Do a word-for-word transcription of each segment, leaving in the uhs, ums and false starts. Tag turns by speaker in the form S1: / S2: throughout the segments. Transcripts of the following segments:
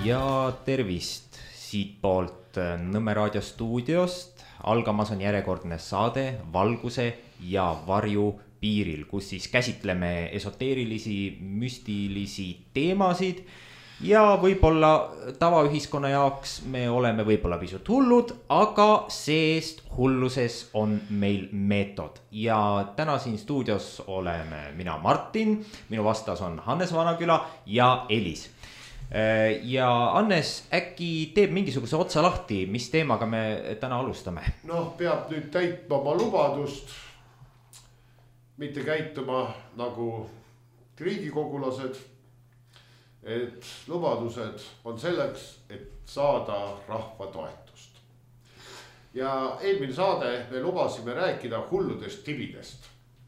S1: Ja tervist siit poolt Nõmme raadio stuudiost. Algamas on järjekordne saade Valguse ja varju piiril, kus siis käsitleme esoteerilisi, müstilisi teemasid. Ja võib-olla tavaühiskonna jaoks me oleme võib-olla pisut hullud, aga seest hulluses on meil meetod. Ja täna siin stuudios oleme mina Martin, minu vastas on Hannes Vanaküla ja Elis. Ja Hannes, äkki teeb mingisuguse otsa lahti, mis teemaga me täna alustame?
S2: Noh, peab nüüd täitma oma lubadust, mitte käituma nagu riigikogulased, et lubadused on selleks, et saada rahva toetust. Ja eelmine saade me lubasime rääkida hulludest tibidest.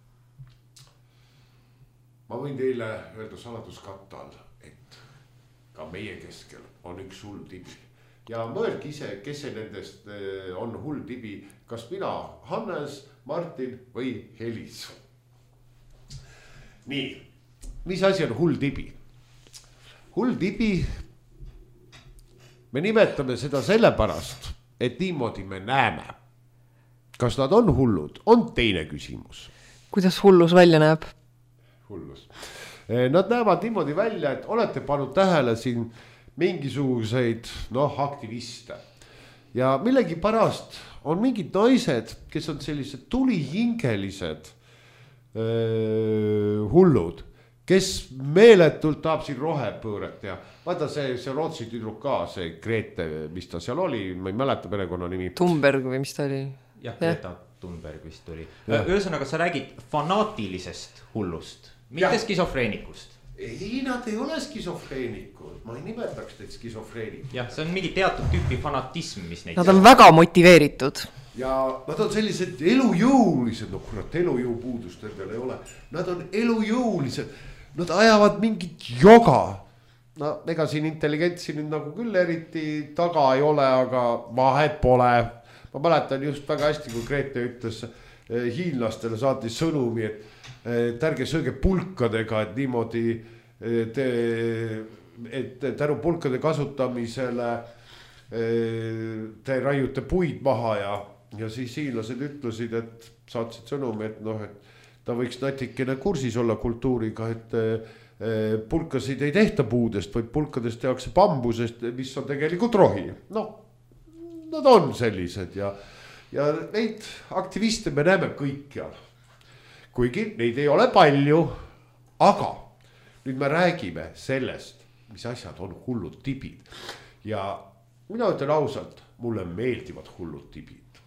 S2: Ma võin teile öelda saladuskatte all, et ka meie keskel on üks hull tibi. Ja mõelge ise, kes see nendest on hull tibi, kas mina, Hannes, Martin või Elis. Nii, mis asi on hull tibi? Hull tibi, me nimetame seda sellepärast, et niimoodi me näeme. Kas nad on hullud, on teine küsimus.
S3: Kuidas hullus välja näeb?
S2: Hullus. Nad näevad niimoodi välja, et olete pannud tähele siin mingisuguseid noh, aktiviste. Ja millegi pärast on mingid naised, kes on sellised tulihingelised öö, hullud, kes meeletult tahab siin rohepööret teha. Vaata see, see Rootsi tüdruk ka, see Grete, mis ta seal oli, ma ei mäleta perekonna nimi.
S3: Thunberg või mis ta oli?
S1: Jah, Greta Thunberg vist oli. Ühesõnaga, sa räägid fanaatilisest hullust. Mitte skisofreenikust.
S2: Ei, nad ei ole skisofreenikud. Ma ei nimetaks teid skisofreenikud.
S1: Jah, see on mingi teatud tüüpi fanatism, mis neid...
S3: Nad on väga motiveeritud.
S2: Ja nad on sellised elujõulised. No kurat, elujõupuudust nendel ei ole. Nad on elujõulised. Nad ajavad mingit joga. No, ega siin intelligentsi nüüd nagu küll eriti taga ei ole, aga vahet pole. Ma mäletan just väga hästi, kui Grete ütles hiinlastele saatis sõnumi, et et ärge sööge pulkadega, et niimoodi te, et tänu pulkade kasutamisele te raiute puid maha ja, ja siis hiinlased ütlesid, et saatsid sõnumi, et noh, et ta võiks natikene kursis olla kultuuriga, et pulkasid ei tehta puudest, vaid pulkadest tehakse bambusest, mis on tegelikult rohi. Noh, nad on sellised ja, ja neid aktiviste me näeme kõikjal. Kuigi neid ei ole palju, aga nüüd me räägime sellest, mis asjad on hullud tibid. Ja mina ütlen ausalt, mulle meeldivad hullud tibid.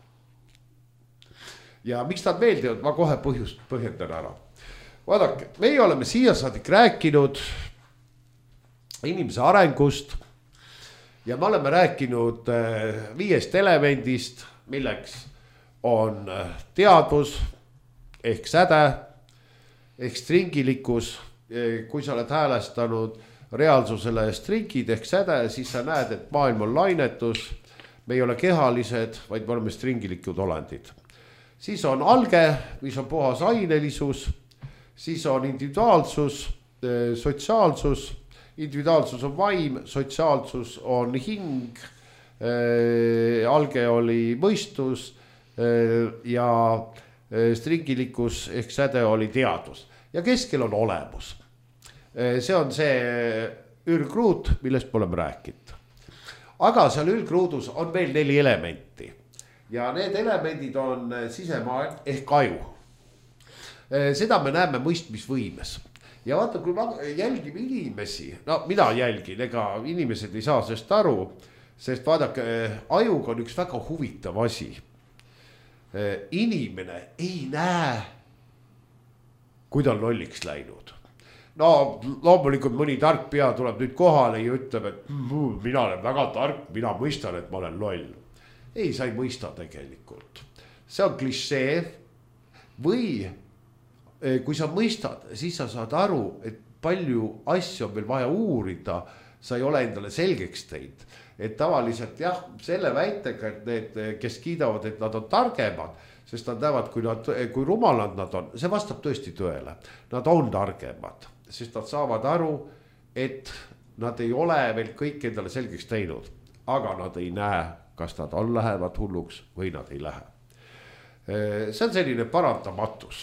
S2: Ja miks nad meeldivad, ma kohe põhjust põhjendan ära. Vaadake, meie oleme siia saadik rääkinud inimese arengust ja me oleme rääkinud viiest elemendist, milleks on teadvus, ehk säde, ehk stringilikkus. Kui sa oled häälestanud reaalsusele stringid ehk säde, siis sa näed, et maailm on lainetus. Me ei ole kehalised, vaid me oleme stringilikud olendid. Siis on alge, mis on puhas ainelisus. Siis on individuaalsus, sotsiaalsus. Individuaalsus on vaim, sotsiaalsus on hing. Alge oli mõistus ja stringilikkus ehk säde oli teadvus ja keskel on olemus. See on see ürgruut, millest me oleme rääkinud. Aga seal ürgruudus on veel neli elementi ja need elemendid on sisemaailm ehk aju. Seda me näeme mõistmisvõimes ja vaata, kui ma jälgime inimesi, no mina jälgin, ega inimesed ei saa sellest aru, sest vaadake, ajuga on üks väga huvitav asi. Inimene ei näe, kui ta on lolliks läinud. No loomulikult mõni tark pea tuleb nüüd kohale ja ütleb, et mina olen väga tark, mina mõistan, et ma olen loll. Ei, sa ei mõista tegelikult. See on klišee või kui sa mõistad, siis sa saad aru, et palju asju on veel vaja uurida, sa ei ole endale selgeks teinud. Et tavaliselt jah, selle väitega, et need, kes kiidavad, et nad on targemad, sest nad näevad, kui, nad, kui rumalad nad on, see vastab tõesti tõele. Nad on targemad, sest nad saavad aru, et nad ei ole veel kõik endale selgeks teinud, aga nad ei näe, kas nad on lähevad hulluks või nad ei lähe. See on selline parandamatus.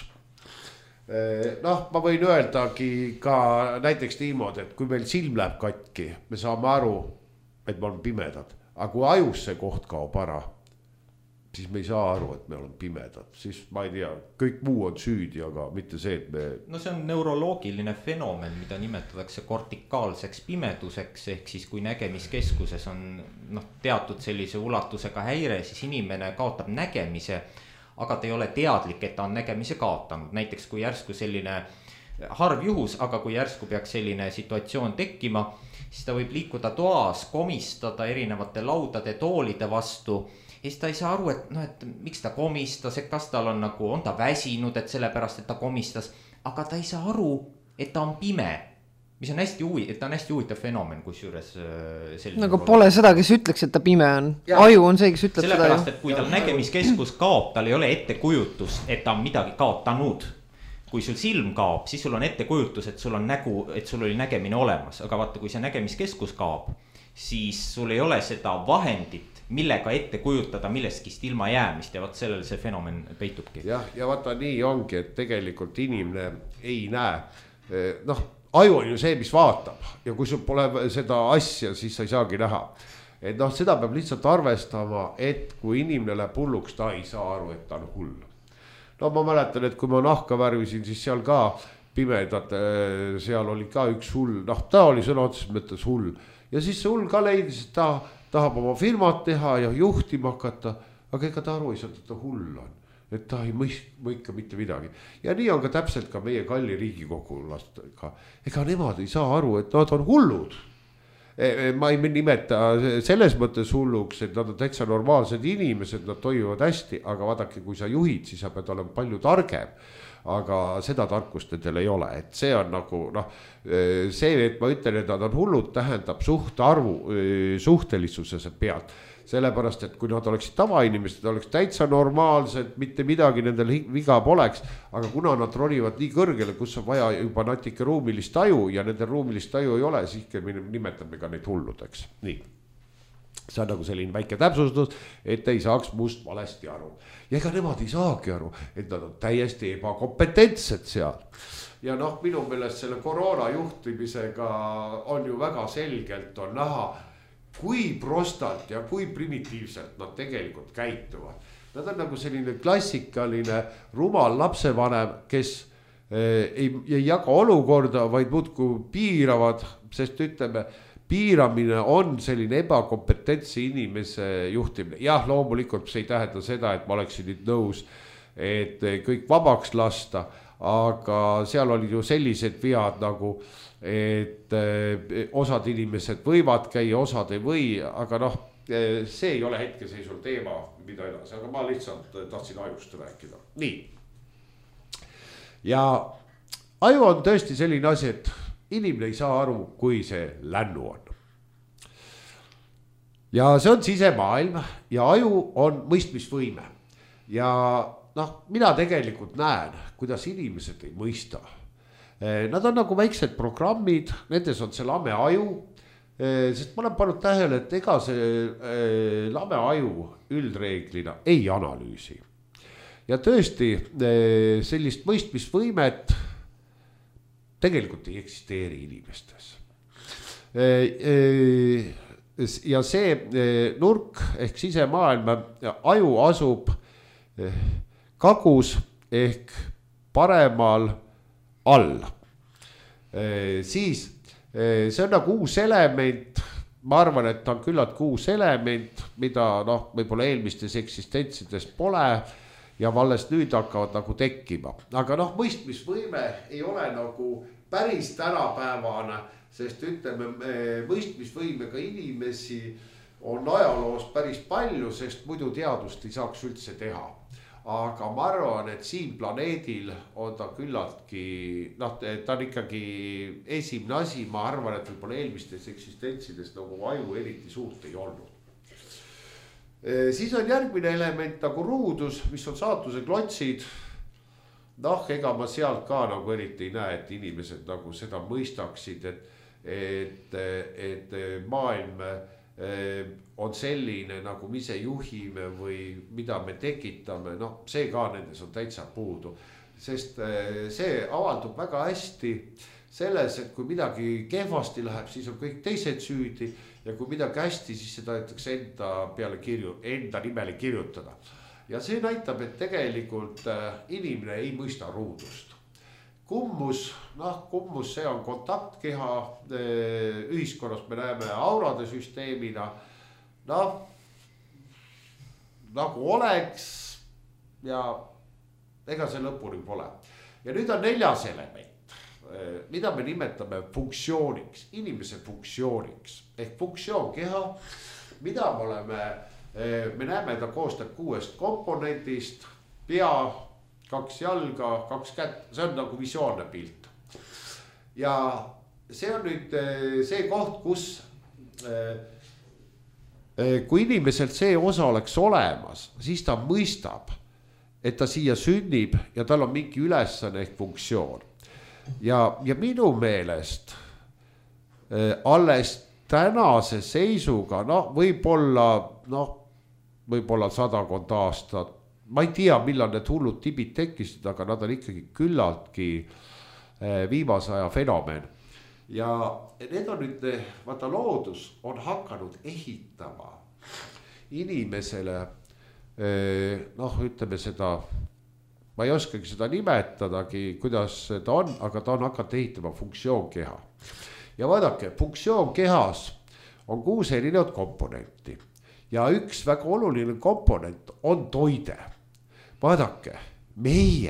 S2: Noh, ma võin öeldagi ka näiteks niimoodi, et kui meil silm läheb katki, me saame aru, et me oleme pimedad, aga kui ajus see koht kaob ära, siis me ei saa aru, et me oleme pimedad, siis ma ei tea, kõik muu on süüdi, aga mitte see, et me...
S1: No see on neuroloogiline fenomen, mida nimetatakse kortikaalseks pimeduseks, ehk siis kui nägemiskeskuses on noh, teatud sellise ulatusega häire, siis inimene kaotab nägemise, aga ta ei ole teadlik, et ta on nägemise kaotanud. Näiteks kui järsku selline harv juhus, aga kui järsku peaks selline situatsioon tekkima, siis ta võib liikuda toas, komistada erinevate laudade, toolide vastu. Ja siis ta ei saa aru, et, no, et miks ta komistas, et kas tal on nagu, on ta väsinud, et sellepärast, et ta komistas, aga ta ei saa aru, et ta on pime, mis on hästi huvi, et ta on hästi huvitav fenomen, kus juures selline...
S3: Nagu pole seda, kes ütleks, et ta pime on. Ja. Aju on see, kes ütleb
S1: sellepärast,
S3: seda.
S1: Et kui tal nägemiskeskus kaob, tal ei ole ettekujutus, et ta on midagi kaotanud. Kui sul silm kaob, siis sul on ettekujutus, et sul on nägu, et sul oli nägemine olemas, aga vaata, kui see nägemiskeskus kaob, siis sul ei ole seda vahendit, millega ette kujutada milleskist ilma jäämist ja vaat sellel see fenomen peitubki.
S2: Jah, ja vaata nii ongi, et tegelikult inimene ei näe, noh, aju on ju see, mis vaatab ja kui sul pole seda asja, siis sa ei saagi näha. Et noh, seda peab lihtsalt arvestama, et kui inimene läheb hulluks, ta ei saa aru, et ta on hull. No ma mäletan, et kui ma nahka värvisin, siis seal ka pimedad, seal oli ka üks hull, noh, ta oli sõna otseses mõttes hull ja siis see hull ka leidis, et ta tahab oma firmat teha ja juhtima hakata, aga ega ta aru ei saa, et ta hull on, et ta ei mõika mitte midagi. Ja nii on ka täpselt ka meie kalli riigikogulastega. Ega nemad ei saa aru, et nad on hullud. Ma ei nimeta selles mõttes hulluks, et nad on täitsa normaalsed inimesed, nad toimuvad hästi, aga vaadake, kui sa juhid, siis sa pead olema palju targem. Aga seda tarkust nendel ei ole, et see on nagu noh, see, et ma ütlen, et nad on hullud, tähendab suhtarvu, suhtelissusese pealt. Sellepärast, et kui nad oleksid tavainimesed, oleks täitsa normaalsed, mitte midagi nendel viga poleks, aga kuna nad ronivad nii kõrgele, kus on vaja juba natuke ruumilist taju ja nendel ruumilist taju ei ole, siis me nimetame ka neid hulludeks. Nii. See on nagu selline väike täpsustus, et ei saaks must valesti aru. Ja ega nemad ei saagi aru, et nad on täiesti ebakompetentsed seal. Ja noh, minu meelest selle koroona juhtimisega on ju väga selgelt on näha, kui prostalt ja kui primitiivselt nad tegelikult käituvad. Nad on nagu selline klassikaline rumal lapsevanem, kes ei, ei jaga olukorda, vaid muudkui piiravad, sest ütleme, piiramine on selline ebakompetentsi inimese juhtimine. Jah, loomulikult see ei tähenda seda, et ma oleksin nüüd nõus, et kõik vabaks lasta, aga seal oli ju sellised vead nagu, et osad inimesed võivad käia, osad ei või, aga noh, see ei ole hetkeseisul teema, mida edasi, aga ma lihtsalt tahtsin ajust rääkida. Nii. Ja aju on tõesti selline asi, et inimene ei saa aru, kui see lännu on. Ja see on sisemaailm ja aju on mõistmisvõime. Ja noh, mina tegelikult näen, kuidas inimesed ei mõista. Nad on nagu väiksed programmid, nendes on see lame aju, sest ma olen pannud tähele, et ega see lame aju üldreeglina ei analüüsi. Ja tõesti sellist mõistmisvõimet tegelikult ei eksisteeri inimestes. Ja see nurk ehk sisemaailm aju asub kagus ehk paremal all. Siis see on nagu uus element, ma arvan, et ta on küllalt uus element, mida noh, võib-olla eelmistes eksistentsides pole ja alles nüüd hakkavad nagu tekkima. Aga noh, mõistmisvõime ei ole nagu päris tänapäevane, sest ütleme, mõistmisvõimega inimesi on ajaloos päris palju, sest muidu teadust ei saaks üldse teha. Aga ma arvan, et siin planeedil on ta küllaltki, noh, ta on ikkagi esimene asi, ma arvan, et võib-olla eelmistes eksistentsides nagu aju eriti suurt ei olnud. Siis on järgmine element nagu ruudus, mis on saatuse klotsid. Noh, ega ma sealt ka nagu eriti ei näe, et inimesed nagu seda mõistaksid, et, et, et maailm on selline, nagu me ise juhime või mida me tekitame, noh, see ka nendes on täitsa puudu. Sest see avaldub väga hästi selles, et kui midagi kehvasti läheb, siis on kõik teised süüdi ja kui midagi hästi, siis seda tahetakse enda peale kirju, enda nimele kirjutada. Ja see näitab, et tegelikult inimene ei mõista ruudust. Kummus, noh, kummus, see on kontaktkeha, ühiskonnas me näeme aurade süsteemina, noh, nagu oleks ja ega see lõpuni pole. Ja nüüd on neljas element, mida me nimetame funktsiooniks, inimese funktsiooniks ehk funktsioonkeha, mida me oleme, me näeme, ta koostab kuuest komponendist, pea, kaks jalga, kaks kätt, see on nagu visuaalne pilt. Ja see on nüüd see koht, kus kui inimeselt see osa oleks olemas, siis ta mõistab, et ta siia sünnib ja tal on mingi ülesanne ehk funktsioon. Ja, ja minu meelest alles tänase seisuga, noh, võib-olla, noh, võib-olla sadakond aastat, ma ei tea, millal need hullud tibid tekkisid, aga nad on ikkagi küllaltki viimase aja fenomen. Ja need on nüüd, vaata loodus on hakanud ehitama inimesele, noh, ütleme seda, ma ei oskagi seda nimetadagi, kuidas ta on, aga ta on hakanud ehitama funktsioonkeha. Ja vaadake, funktsioonkehas on kuus erinevat komponenti ja üks väga oluline komponent on toide. Vaadake, meie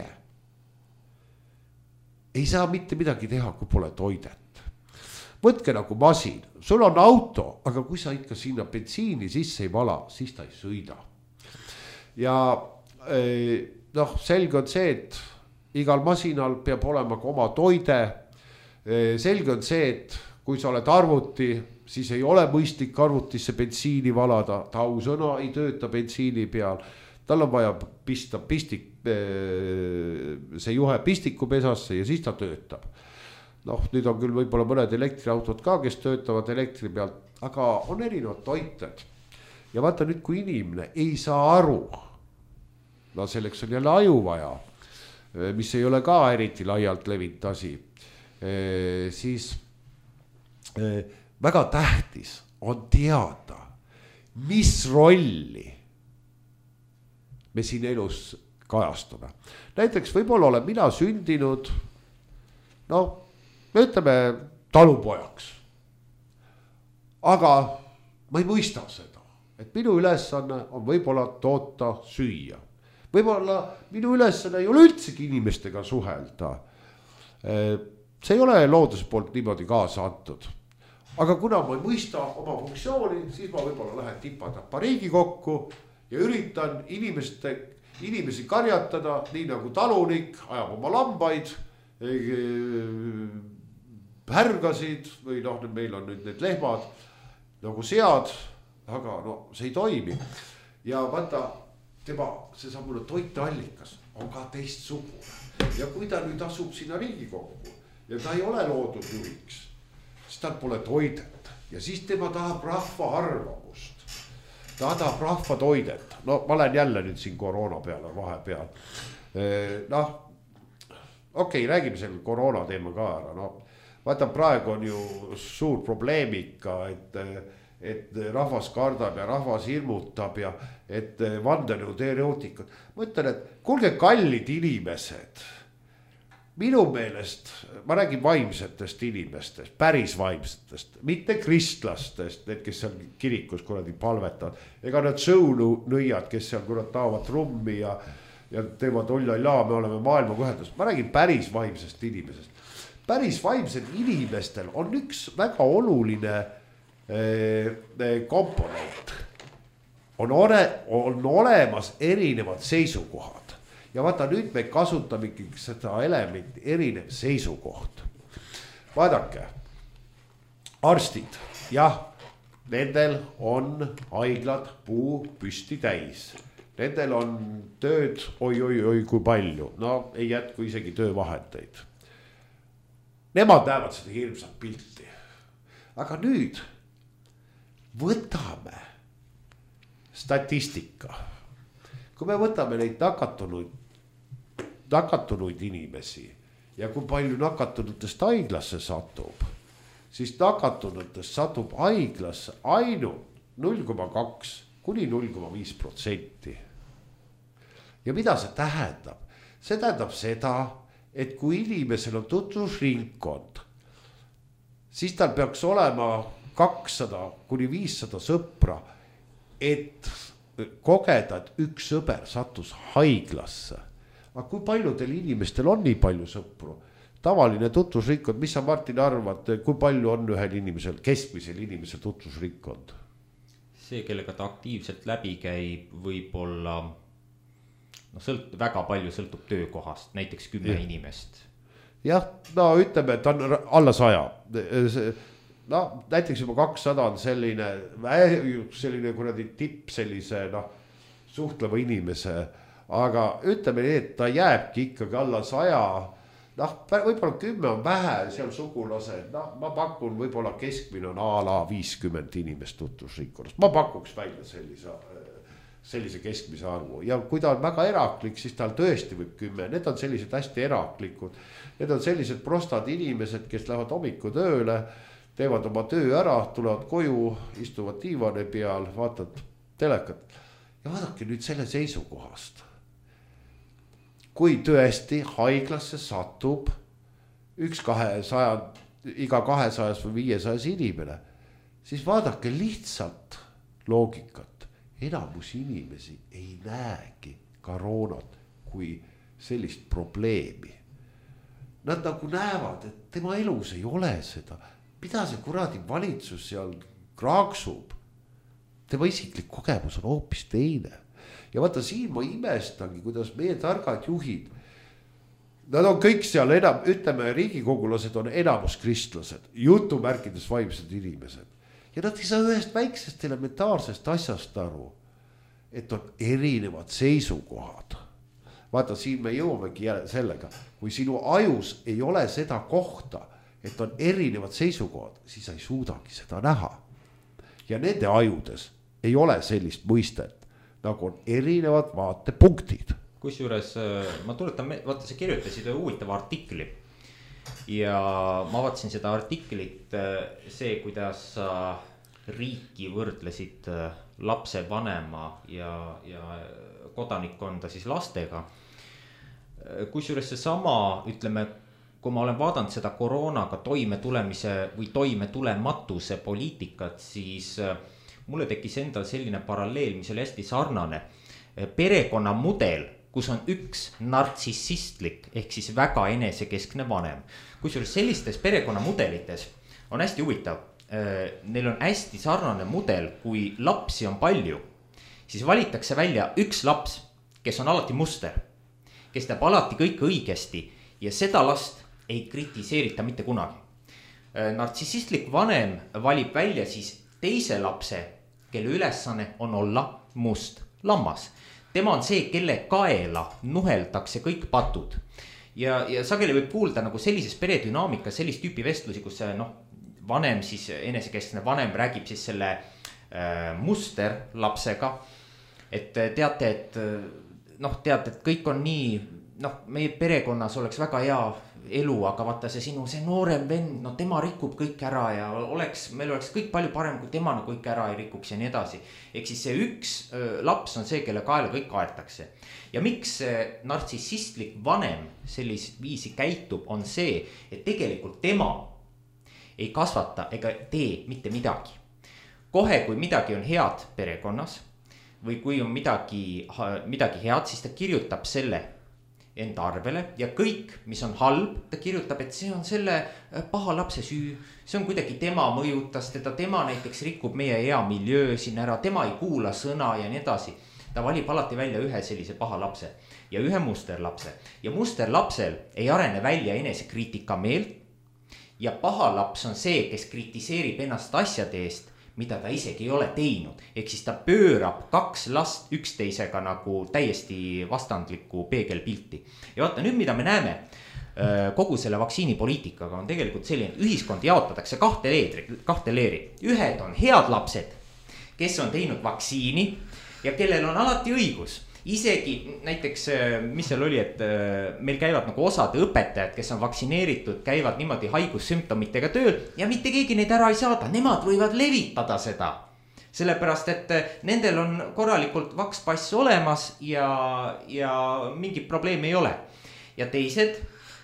S2: ei saa mitte midagi teha, kui pole toidet. Võtke nagu masin, sul on auto, aga kui sa ikka sinna bensiini sisse ei vala, siis ta ei sõida. Ja noh, selge on see, et igal masinal peab olema ka oma toide. Selge on see, et kui sa oled arvuti, siis ei ole mõistlik arvutisse bensiini valada, ta ausõna ei tööta bensiini peal. Tal on vaja pista pistik, see juhe pistikupesasse ja siis ta töötab. Noh, nüüd on küll võib-olla mõned elektriautod ka, kes töötavad elektri pealt, aga on erinevad toited. Ja vaata nüüd, kui inimene ei saa aru, no selleks on jälle aju vaja, mis ei ole ka eriti laialt levinud asi, siis väga tähtis on teada, mis rolli me siin elus kajastume. Näiteks võib-olla olen mina sündinud, no me ütleme talupojaks. Aga ma ei mõista seda, et minu ülesanne on võib-olla toota süüa. Võib-olla minu ülesanne ei ole üldsegi inimestega suhelda. See ei ole looduse poolt niimoodi kaasa antud. Aga kuna ma ei mõista oma funktsiooni, siis ma võib-olla lähen tipadappa Riigikokku ja üritan inimeste, inimesi karjatada, nii nagu talunik ajab oma lambaid, härgasid või noh, meil on nüüd need lehmad nagu sead, aga no see ei toimi. Ja vaata, tema, see saab mulle toiteallikas on ka teistsugune. Ja kui ta nüüd asub sinna Riigikokku ja ta ei ole loodud juhiks, siis tal pole toidet ja siis tema tahab rahva arvamust. Ta tahab rahva toidet. No ma lähen jälle nüüd siin koroona peale vahepeal. Noh, okei, okay, räägime selle koroona teema ka ära. No, vaata, praegu on ju suur probleemika, et, et rahvas kardab ja rahvas hirmutab ja et vandenõu teoreetikad. Ma ütlen, et kuulge kallid inimesed, minu meelest, ma räägin vaimsetest inimestest, päris vaimsetest, mitte kristlastest, need, kes seal kirikus kuradi palvetavad, ega need sõunõiad, kes seal kurad taavad trummi ja, ja teevad ollallaa, me oleme maailma ühendus. Ma räägin päris vaimsest inimesest. Päris vaimsed inimestel on üks väga oluline eh, komponent. On, ole, on olemas erinevad seisukohad. Ja vaata, nüüd me kasutamegi seda elementi erinev seisukoht. Vaadake, arstid, jah, nendel on haiglad puu püsti täis. Nendel on tööd oi, oi, oi, kui palju. No ei jätku isegi töövahendeid. Nemad näevad seda hirmsat pilti. aga nüüd võtame statistika. kui me võtame neid nakatunuid, nakatunuid inimesi ja kui palju nakatunutest haiglasse satub, siis nakatunutest satub haiglasse ainult null koma kaks kuni null koma viis protsenti. ja mida see tähendab? see tähendab seda, et kui inimesel on tutvusringkond, siis tal peaks olema kakssada kuni viissada sõpra, et kogeda, et üks sõber sattus haiglasse. aga kui paljudel inimestel on nii palju sõpru? Tavaline tutvusringkond, mis sa, Martin, arvad, kui palju on ühel inimesel, keskmisel inimesel tutvusringkond?
S1: see, kellega ta aktiivselt läbi käib, võib-olla no sõlt-, väga palju sõltub töökohast, näiteks kümme ja. inimest.
S2: jah, no ütleme, et on alla saja. no näiteks juba kakssada on selline, selline kuradi tipp sellise noh, suhtleva inimese, aga ütleme nii, et ta jääbki ikkagi alla saja. noh, võib-olla kümme on vähe, seal sugulased, noh, ma pakun, võib-olla keskmine on a la viiskümmend inimest tutvusringkonnas. ma pakuks välja sellise, sellise keskmise arvu ja kui ta on väga eraklik, siis tal tõesti võib kümme, need on sellised hästi eraklikud. Need on sellised prostad inimesed, kes lähevad hommiku tööle, teevad oma töö ära, tulevad koju, istuvad diivani peal, vaatavad telekat ja vaadake nüüd selle seisukohast. kui tõesti haiglasse satub üks kahesaja, iga kahesajas või viiesajas inimene, siis vaadake lihtsalt loogikat. Enamus inimesi ei näegi koroonat kui sellist probleemi. Nad nagu näevad, et tema elus ei ole seda. Mida see kuradi valitsus seal kraaksub? Tema isiklik kogemus on hoopis teine. Ja vaata siin ma imestangi, kuidas meie targad juhid, nad on kõik seal enam, ütleme, riigikogulased on enamus kristlased, jutumärkides vaimsed inimesed. Ja nad ei saa ühest väiksest elementaarsest asjast aru, et on erinevad seisukohad. Vaata siin me jõuamegi sellega, kui sinu ajus ei ole seda kohta, et on erinevad seisukohad, siis sa ei suudagi seda näha. Ja nende ajudes ei ole sellist mõistet, nagu on erinevad vaatepunktid.
S1: Kusjuures ma tuletan, vaata sa kirjutasid huvitava artikli ja ma vaatasin seda artiklit, see, kuidas sa riiki võrdlesid lapse vanema ja, ja kodanikkonda siis lastega. Kusjuures see sama, ütleme, kui ma olen vaadanud seda koroonaga toime tulemise või toime tulematuse poliitikat, siis mulle tekkis endal selline paralleel, mis oli hästi sarnane. Perekonna mudel, kus on üks nartsissistlik ehk siis väga enesekeskne vanem. Kusjuures sellistes perekonna mudelites on hästi huvitav. Neil on hästi sarnane mudel, kui lapsi on palju, siis valitakse välja üks laps, kes on alati muster, kes teeb alati kõik õigesti ja seda last ei kritiseerita mitte kunagi. Nartsissistlik vanem valib välja siis teise lapse, kelle ülesanne on olla must lammas. Tema on see, kelle kaela nuheldakse kõik patud. Ja, ja sageli võib kuulda nagu sellises peredünaamikas sellist tüüpi vestlusi, kus see noh, vanem siis, enesekeskne vanem räägib siis selle äh, muster lapsega. Et teate, et noh, teate, et kõik on nii, noh, meie perekonnas oleks väga hea elu, aga vaata see sinu, see noorem vend, no tema rikub kõik ära ja oleks, meil oleks kõik palju parem, kui tema nagu kõik ära ei rikuks ja nii edasi. Ehk siis see üks öö, laps on see, kelle kaela kõik kaetakse. Ja miks nartsissistlik vanem sellist viisi käitub, on see, et tegelikult tema ei kasvata ega tee mitte midagi. Kohe, kui midagi on head perekonnas või kui on midagi, midagi head, siis ta kirjutab selle enda arvele ja kõik, mis on halb, ta kirjutab, et see on selle paha lapse süü. See on kuidagi tema mõjutas teda, tema näiteks rikub meie hea miljöö siin ära, tema ei kuula sõna ja nii edasi. Ta valib alati välja ühe sellise paha lapse ja ühe musterlapse. Ja musterlapsel ei arene välja enesekriitika meelt. Ja paha laps on see, kes kritiseerib ennast asjade eest, mida ta isegi ei ole teinud. Ehk siis ta pöörab kaks last üksteisega nagu täiesti vastandlikku peegelpilti. Ja vaata nüüd, mida me näeme. kogu selle vaktsiinipoliitikaga on tegelikult selline, ühiskond jaotatakse kahte leeri, kahte leeri. Ühed on head lapsed, kes on teinud vaktsiini ja kellel on alati õigus. Isegi näiteks, mis seal oli, et meil käivad nagu osad õpetajad, kes on vaktsineeritud, käivad niimoodi haigussümptomitega tööl ja mitte keegi neid ära ei saada, nemad võivad levitada seda. Sellepärast, et nendel on korralikult vakspass olemas ja, ja mingit probleemi ei ole. Ja teised,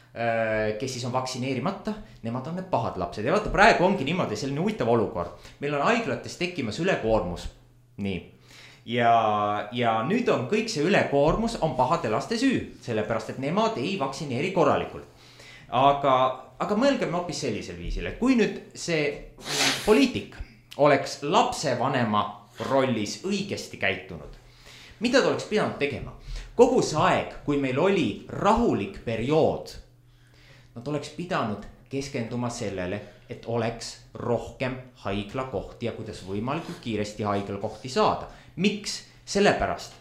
S1: kes siis on vaktsineerimata, nemad on need pahad lapsed. Ja vaata, praegu ongi niimoodi selline huvitav olukord. Meil on haiglates tekkimas ülekoormus. Nii. Ja, ja nüüd on kõik see ülekoormus on pahade laste süü, sellepärast, et nemad ei vaktsineeri korralikult. Aga, aga mõelgeme hoopis sellisel viisil, et kui nüüd see poliitik oleks lapsevanema rollis õigesti käitunud, mida ta oleks pidanud tegema? Kogu see aeg, kui meil oli rahulik periood, nad oleks pidanud keskenduma sellele, et oleks rohkem haiglakohti ja kuidas võimalikult kiiresti haiglakohti saada. Miks? Sellepärast,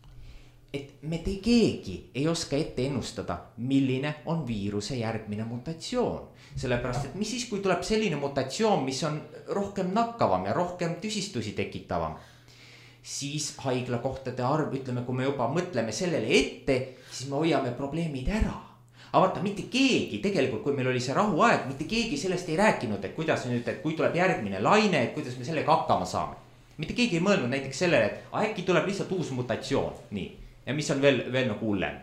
S1: et me te keegi ei oska ette ennustada, milline on viiruse järgmine mutatsioon. Sellepärast, et mis siis, kui tuleb selline mutatsioon, mis on rohkem nakkavam ja rohkem tüsistusi tekitavam, siis haiglakohtade arv, ütleme, kui me juba mõtleme sellele ette, siis me hoiame probleemid ära. Aga vaata, mitte keegi, tegelikult kui meil oli see rahuaeg, mitte keegi sellest ei rääkinud, et kuidas nüüd, et kui tuleb järgmine laine, et kuidas me sellega hakkama saame. Mitte keegi ei mõelnud näiteks sellele, et äkki tuleb lihtsalt uus mutatsioon, nii, ja mis on veel, veel nagu hullem.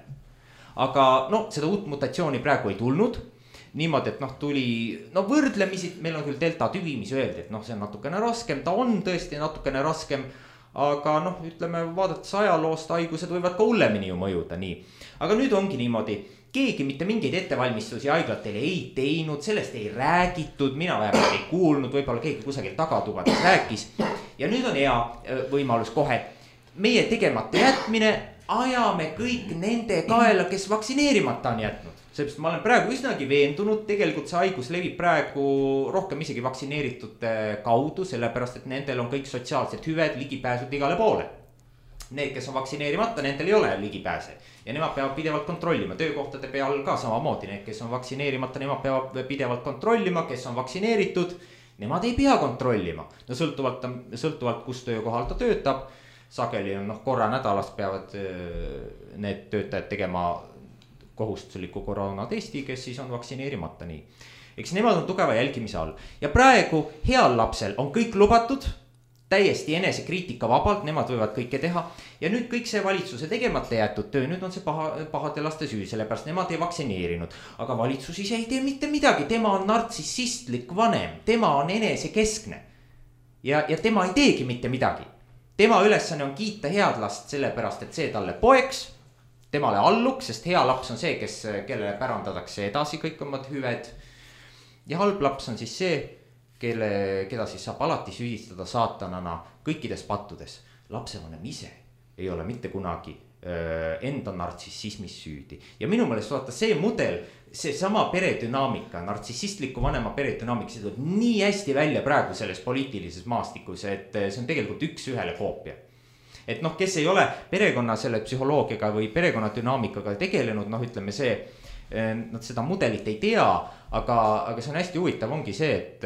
S1: Aga no, seda uut mutatsiooni praegu ei tulnud. Niimoodi, et noh, tuli, no võrdlemisi, meil on küll delta tüvi, mis öeldi, et noh, see on natukene raskem, ta on tõesti natukene raskem, aga noh, ütleme, vaadates ajaloost, haigused võivad ka hullemini ju mõjuda, nii. Aga nüüd ongi niimoodi, keegi mitte mingeid ettevalmistusi haiglatele ei teinud, sellest ei räägitud, mina vähemalt ei kuulnud, võib-olla keegi kusagil tagatubades rääkis. Ja nüüd on hea võimalus kohe, meie tegemata jätmine, ajame kõik nende kaela, kes vaktsineerimata on jätnud. Seepärast ma olen praegu üsnagi veendunud, tegelikult see haigus levib praegu rohkem isegi vaktsineeritute kaudu, sellepärast, et nendel on kõik sotsiaalsed hüved, ligipääsud igale poole. Need, kes on vaktsineerimata, nendel ei ole ligipääse ja nemad peavad pidevalt kontrollima, töökohtade peal ka samamoodi, need, kes on vaktsineerimata, nemad peavad pidevalt kontrollima, kes on vaktsineeritud, nemad ei pea kontrollima. No sõltuvalt, sõltuvalt kus töökohal ta töötab, sageli on noh, korra nädalast peavad need töötajad tegema kohustusliku koroonatesti, kes siis on vaktsineerimata nii. Eks nemad on tugeva jälgimise all. Ja praegu heal lapsel on kõik lubatud, täiesti enesekriitika vabalt, nemad võivad kõike teha. Ja nüüd kõik see valitsuse tegemata jäetud töö, nüüd on see paha, pahade laste süü, sellepärast nemad ei vaktsineerinud. Aga valitsus ise ei tee mitte midagi, tema on nartsissistlik vanem, tema on enesekeskne. Ja, ja tema ei teegi mitte midagi. Tema ülesanne on kiita head last sellepärast, et see talle poeks, temale alluks, sest hea laps on see, kes, kellele pärandatakse edasi kõik omad hüved. Ja halb laps on siis see, kelle, keda siis saab alati süüdistada saatanana kõikides pattudes. Lapsevanem ise ei ole mitte kunagi öö, enda nartsissismis süüdi. Ja minu meelest vaata see mudel, see sama peredünaamika, nartsissistliku vanema peredünaamika, see tuleb nii hästi välja praegu selles poliitilises maastikus, et see on tegelikult üks ühele koopia. Et noh, kes ei ole perekonna selle psühholoogiaga või perekonna dünaamikaga tegelenud, noh ütleme see, nad seda mudelit ei tea, aga, aga see on hästi huvitav, ongi see, et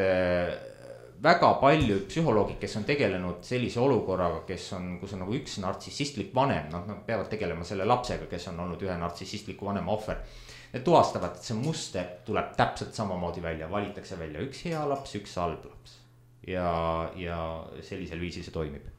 S1: väga palju psühholoogid, kes on tegelenud sellise olukorraga, kes on, kus on nagu üks nartsissistlik vanem, noh, nad peavad tegelema selle lapsega, kes on olnud ühe nartsissistliku vanema ohver. Need tuvastavad, et see muster tuleb täpselt samamoodi välja, valitakse välja üks hea laps, üks halb laps ja, ja sellisel viisil see toimib.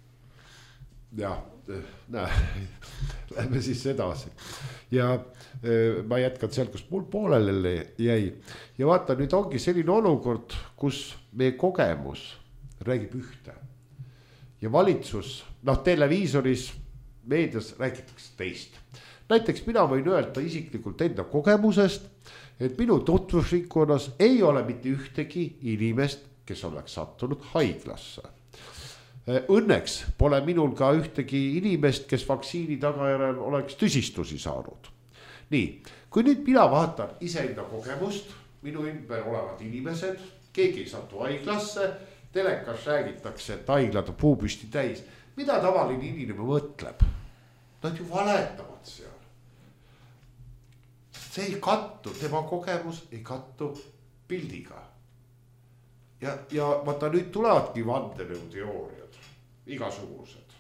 S2: Ja, näe, lähme siis edasi ja ma jätkan seal, kus mul poolele jäi ja vaata, nüüd ongi selline olukord, kus meie kogemus räägib ühte ja valitsus, noh televiisoris, meedias räägitakse teist. Näiteks mina võin öelda isiklikult enda kogemusest, et minu tutvusringkonnas ei ole mitte ühtegi inimest, kes oleks sattunud haiglasse. Õnneks pole minul ka ühtegi inimest, kes vaktsiini tagajärjel oleks tüsistusi saanud. Nii, kui nüüd mina vaatan iseenda kogemust, minu ümber olevad inimesed, keegi ei satu haiglasse, telekas räägitakse, et haiglad on puupüsti täis. Mida tavaline inimene mõtleb? Nad ju valetavad seal. see ei kattu, tema kogemus ei kattu pildiga. ja, ja vaata nüüd tulevadki vandenõuteooriad, igasugused.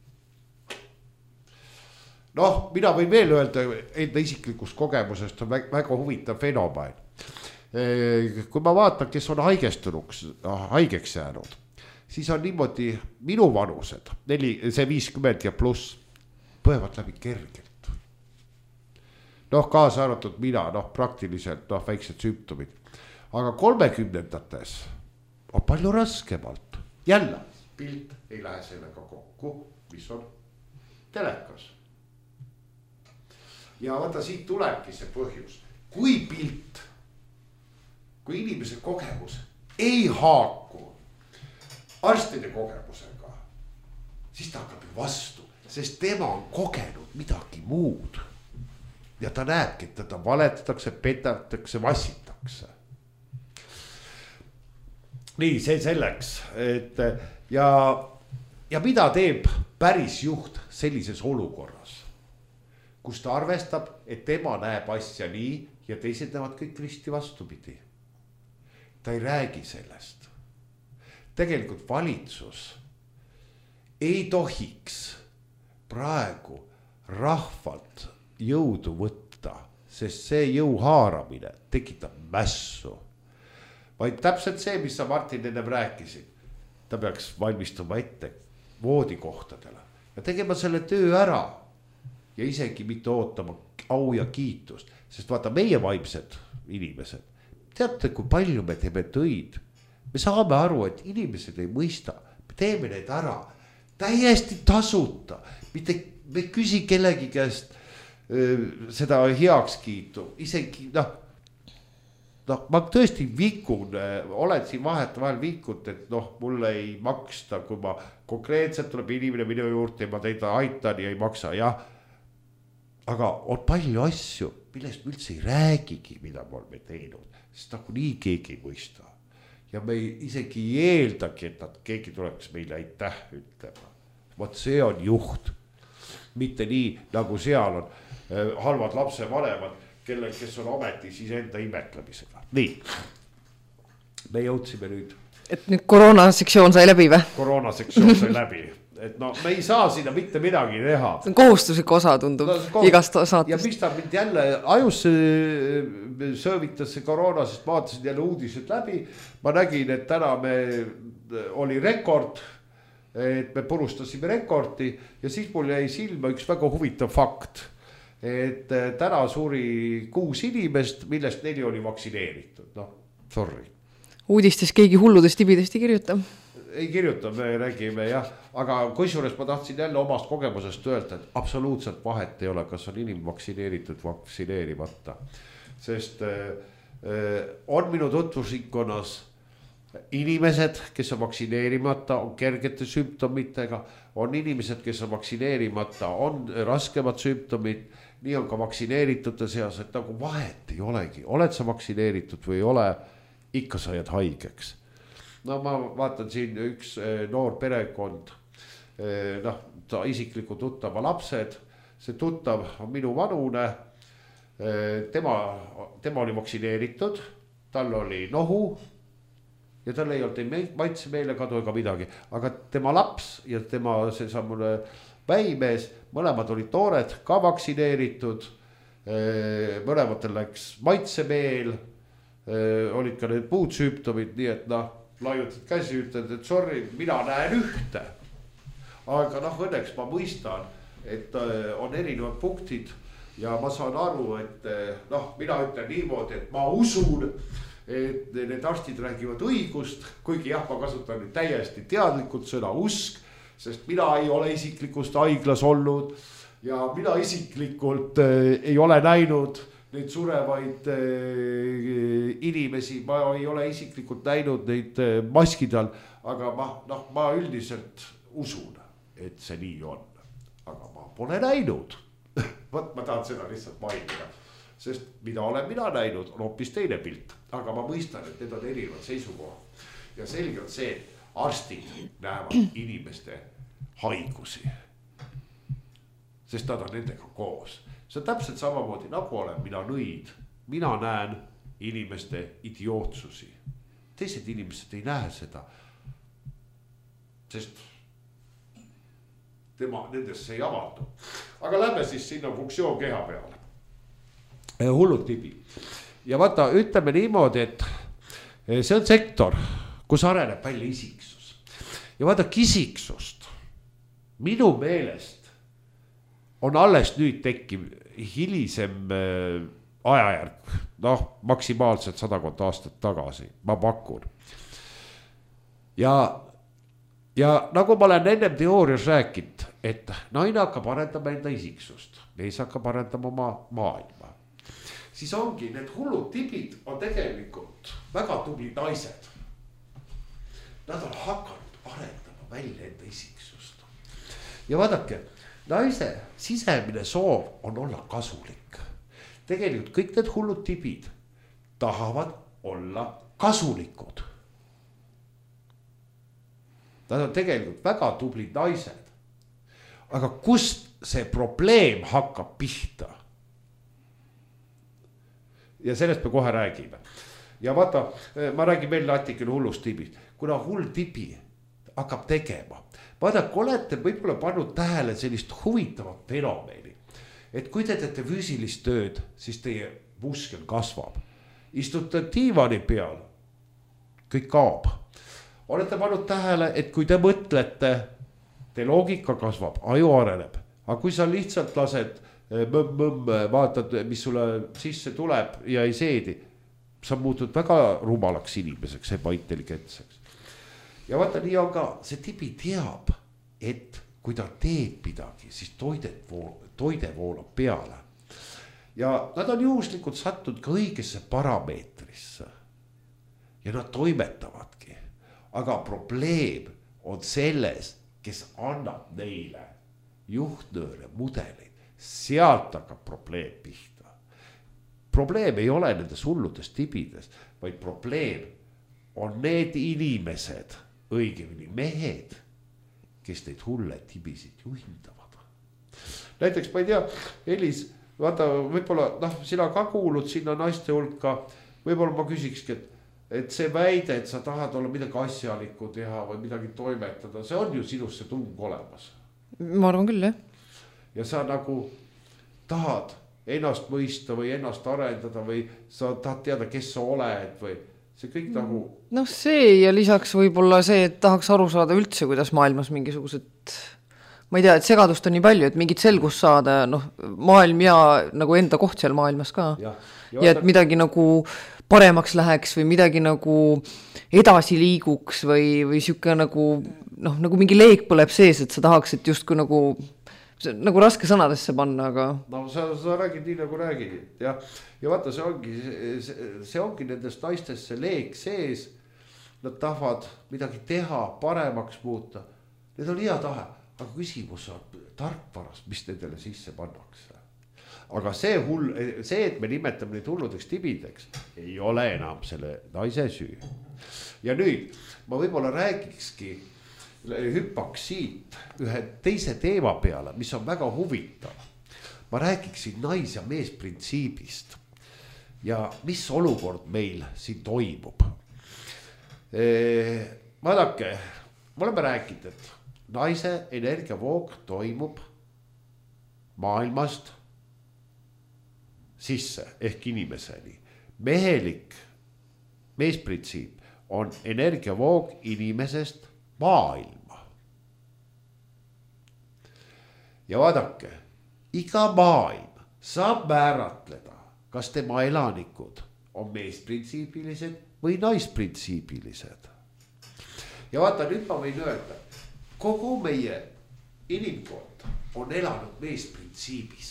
S2: noh, mina võin veel öelda enda isiklikust kogemusest on väga, väga huvitav fenomen. Kui ma vaatan, kes on haigestunuks, haigeks jäänud, siis on niimoodi minu vanused, neli, see viiskümmend ja pluss, põevad läbi kergelt. noh, kaasa arvatud mina, noh praktiliselt, noh väiksed sümptomid. aga kolmekümnendates on palju raskemalt. jälle, pilt ei lähe sellega kokku, mis on telekas. ja vaata, siit tulebki see põhjus, kui pilt, kui inimese kogemus ei haaku arstide kogemusega, siis ta hakkab ju vastu, sest tema on kogenud midagi muud. ja ta näebki, et teda valetatakse, petatakse, vassitakse. nii, see selleks, et ja, ja mida teeb päris juht sellises olukorras, kus ta arvestab, et tema näeb asja nii ja teised näevad kõik risti vastupidi. ta ei räägi sellest. tegelikult valitsus ei tohiks praegu rahvalt jõudu võtta, sest see jõu haaramine tekitab mässu. vaid täpselt see, mis sa Martin ennem rääkisid, ta peaks valmistuma ette voodikohtadele ja tegema selle töö ära. ja isegi mitte ootama au ja kiitust, sest vaata meie vaimsed inimesed, teate, kui palju me teeme töid. me saame aru, et inimesed ei mõista, me teeme need ära täiesti tasuta, mitte me ei küsi kellegi käest öö, seda heakskiitu, isegi noh. noh, ma tõesti vikun, olen siin vahetevahel vikut, et noh, mulle ei maksta, kui ma konkreetselt tuleb inimene minu juurde ja ma teid aitan ja ei maksa, jah. aga on palju asju, millest me üldse ei räägigi, mida me oleme teinud, sest nagu nii keegi ei mõista. ja me ei, isegi ei eeldagi, et nad, keegi tuleks meile aitäh ütlema. Vot see on juht. mitte nii, nagu seal on äh, halvad lapsevanemad, kelle, kes on ameti siis enda imetlemisega. nii, me jõudsime nüüd.
S3: et nüüd koroonasektsioon sai läbi või?
S2: koroonasektsioon sai läbi. et no me ei saa sinna mitte midagi teha.
S3: see on kohustuslik osa, tundub no, kohust... igast saatest.
S2: ja mis ta mind jälle ajusse söövitas see koroona, sest ma vaatasin jälle uudised läbi. ma nägin, et täna me oli rekord, et me purustasime rekordi ja siis mul jäi silma üks väga huvitav fakt. et täna suri kuus inimest, millest neli oli vaktsineeritud, noh, sorry.
S3: uudistes keegi hulludest tibidest ei kirjuta?
S2: ei kirjuta, me räägime jah, aga kusjuures ma tahtsin jälle omast kogemusest öelda, et absoluutselt vahet ei ole, kas on inimene vaktsineeritud, vaktsineerimata. sest äh, on minu tutvusringkonnas inimesed, kes on vaktsineerimata, on kergete sümptomitega, on inimesed, kes on vaktsineerimata, on raskemad sümptomid, nii on ka vaktsineeritute seas, et nagu vahet ei olegi, oled sa vaktsineeritud või ei ole, ikka sa jääd haigeks. no ma vaatan siin üks noor perekond, noh, ta isikliku tuttava lapsed, see tuttav on minu vanune, tema, tema oli vaktsineeritud, tal oli nohu ja tal ei olnud ei maitse meelekadu ega midagi, aga tema laps ja tema seesamune väimees, mõlemad olid toored, ka vaktsineeritud, mõlematel läks maitsemeel, olid ka need muud sümptomid, nii et noh, laiutad käsi, ütled, et sorry, mina näen ühte. aga noh, õnneks ma mõistan, et on erinevad punktid ja ma saan aru, et noh, mina ütlen niimoodi, et ma usun, et need arstid räägivad õigust, kuigi jah, ma kasutan nüüd täiesti teadlikult sõna usk, sest mina ei ole isiklikust haiglas olnud ja mina isiklikult ei ole näinud neid surevaid inimesi, ma ei ole isiklikult näinud neid maskide all, aga ma, noh, ma üldiselt usun, et see nii on, aga ma pole näinud. Võt, ma tahan seda lihtsalt mainida, sest mida olen mina näinud, on hoopis teine pilt, aga ma mõistan, et need on erinevad seisukohad ja selge on see, et arstid näevad inimeste haigusi. sest nad on nendega koos. See on täpselt samamoodi nagu olen mina nõid. Mina näen inimeste idiootsusi. Teised inimesed ei näe seda. Sest tema nendesse ei avaldu. Aga lähme siis sinna funktsioon keha peale. Hullud tibi. Ja vaata, ütleme niimoodi, et see on sektor, kus areneb välja isiksus. Ja vaata, kisiksust minu meelest on alles nüüd tekkiv hilisem ajajärg, noh, maksimaalselt sadakond aastat tagasi, ma pakun. Ja, ja nagu ma olen ennem teoorias rääkinud, et naine hakkab arendama enda isiksust, mees hakkab arendama oma maailma. Siis ongi, need hullud tibid on tegelikult väga tubli naised. Nad on hakanud arendama välja enda isiksust. Ja vaadake, naise sisemine soov on olla kasulik. Tegelikult kõik need hullud tibid tahavad olla kasulikud. Nad on tegelikult väga tublid naised. Aga kust see probleem hakkab pihta? Ja sellest me kohe räägime. Ja vaata, ma räägin veel natikene hullust tibist. Kuna hull tibi hakkab tegema. Vaadake, olete võib-olla pannud tähele sellist huvitavat fenomeni. Et kui te teete füüsilist tööd, siis teie muskel kasvab. Istute diivani peal, kõik kaob. Olete pannud tähele, et kui te mõtlete, te loogika kasvab, aju areneb. Aga kui sa lihtsalt lased mõmm-mõmm, vaatad, mis sulle sisse tuleb ja ei seedi, sa muutud väga rumalaks inimeseks, ebaintelligentseks. Ja vaata, nii on ka, see tibi teab, et kui ta teeb midagi, siis toidet vool, toide voolab peale. Ja nad on juhuslikult sattunud ka õigesse parameetrisse. Ja nad toimetavadki. Aga probleem on selles, kes annab neile juhtnööre mudelid. Sealt hakkab probleem pihta. Probleem ei ole nendes hulludes tibides, vaid probleem on need inimesed, õigemini mehed, kes neid hulle tibisid juhindavad. Näiteks ma ei tea, Elis, vaata, võib-olla, noh, sina ka kuulud sinna naiste hulka, võib-olla ma küsikski, et, et see väide, et sa tahad olla midagi asjalikku teha või midagi toimetada, see on ju sinusse tung olemas.
S3: Ma arvan küll, jah.
S2: Ja sa nagu tahad ennast mõista või ennast arendada või sa tahad teada, kes sa oled või see kõik nagu...
S3: Noh, see ja lisaks võib-olla see, et tahaks aru saada üldse, kuidas maailmas mingisugused... Ma ei tea, et segadust on nii palju, et mingit selgust saada, noh, maailm ja nagu enda koht seal maailmas ka. Ja, ja, ja et midagi nagu paremaks läheks või midagi nagu edasi liiguks või, või siuke nagu, noh, nagu mingi leek põleb sees, et sa tahaks, et just kui nagu... See on nagu raske sõnadesse panna, aga...
S2: No sa, sa räägid nii nagu räägid. Ja, ja vaata, see ongi, see, see ongi nendest naistesse leek sees. Nad tahavad midagi teha, paremaks muuta. Need on hea tahe. Aga küsimus on tarkvarast, mis nendele sisse pannakse. Aga see, hull, see, et me nimetame neid hulludeks tibideks, ei ole enam selle naise süü. Ja nüüd ma võib-olla räägikski... hüppaks siit ühe teise teema peale, mis on väga huvitav. Ma räägiksin nais- ja mees printsiibist ja mis olukord meil siin toimub. Vaadake, me oleme rääkinud, et naise energiavoog toimub maailmast sisse ehk inimeseni. Mehelik meesprintsiip on energiavoog inimesest maailma. Ja vaadake, iga maailm saab määratleda, kas tema elanikud on meesprintsiibilised või naisprintsiibilised. Ja vaata, nüüd ma võin öelda, kogu meie inimkond on elanud meesprintsiibis.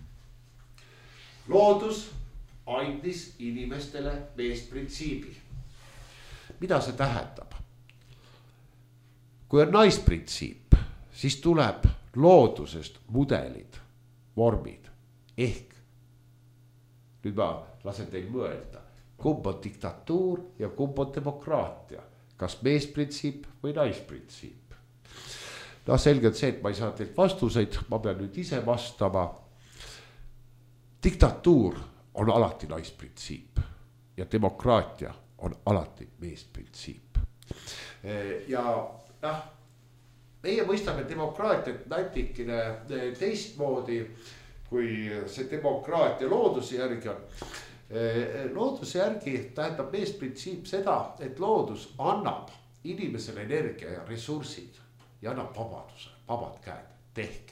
S2: Loodus andis inimestele meesprintsiibi. Mida see tähendab? Kui on naisprintsiip, siis tuleb loodusest mudelid, vormid, ehk nüüd ma lasen teil mõelda, kumb on diktatuur ja kumb on demokraatia, kas meesprintsiip või naisprintsiip. noh, selgelt see, et ma ei saa teilt vastuseid, ma pean nüüd ise vastama. Diktatuur on alati naisprintsiip ja demokraatia on alati meesprintsiip. Ja noh, meie mõistame demokraatiat natikene teistmoodi, kui see demokraatia looduse järgi on. Looduse järgi tähendab meesprintsiip seda, et loodus annab inimesele energia ja ressursid ja annab vabaduse, vabad käed, tehke.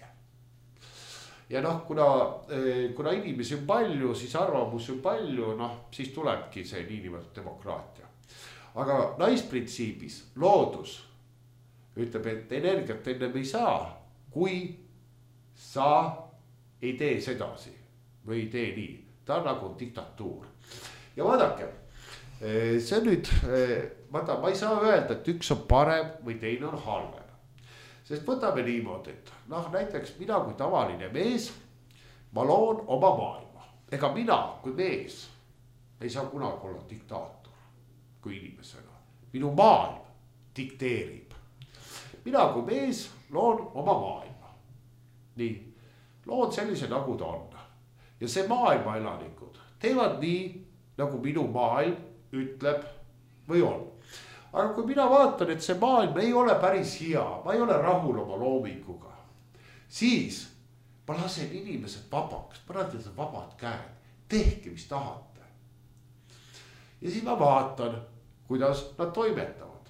S2: Ja noh, kuna, kuna inimesi on palju, siis arvamusi on palju, noh, siis tulebki see niinimetatud demokraatia. Aga naisprintsiibis loodus ütleb, et energiat ennem ei saa, kui sa ei tee sedasi või ei tee nii. Ta on nagu diktatuur. Ja vaadake, see nüüd, vaata, ma ei saa öelda, et üks on parem või teine on halvem. Sest võtame niimoodi, et noh, näiteks mina kui tavaline mees, ma loon oma maailma. Ega mina kui mees ei saa kunagi olla diktaator kui inimesena. Minu maailm dikteerib. Mina kui mees loon oma maailma. Nii, loon sellise nagu ta on. Ja see maailma elanikud teevad nii, nagu minu maailm ütleb või on. Aga kui mina vaatan, et see maailm ei ole päris hea, ma ei ole rahul oma loominguga, siis ma lasen inimesed vabaks, ma lasen vabad käed, tehke mis tahate. Ja siis ma vaatan, kuidas nad toimetavad.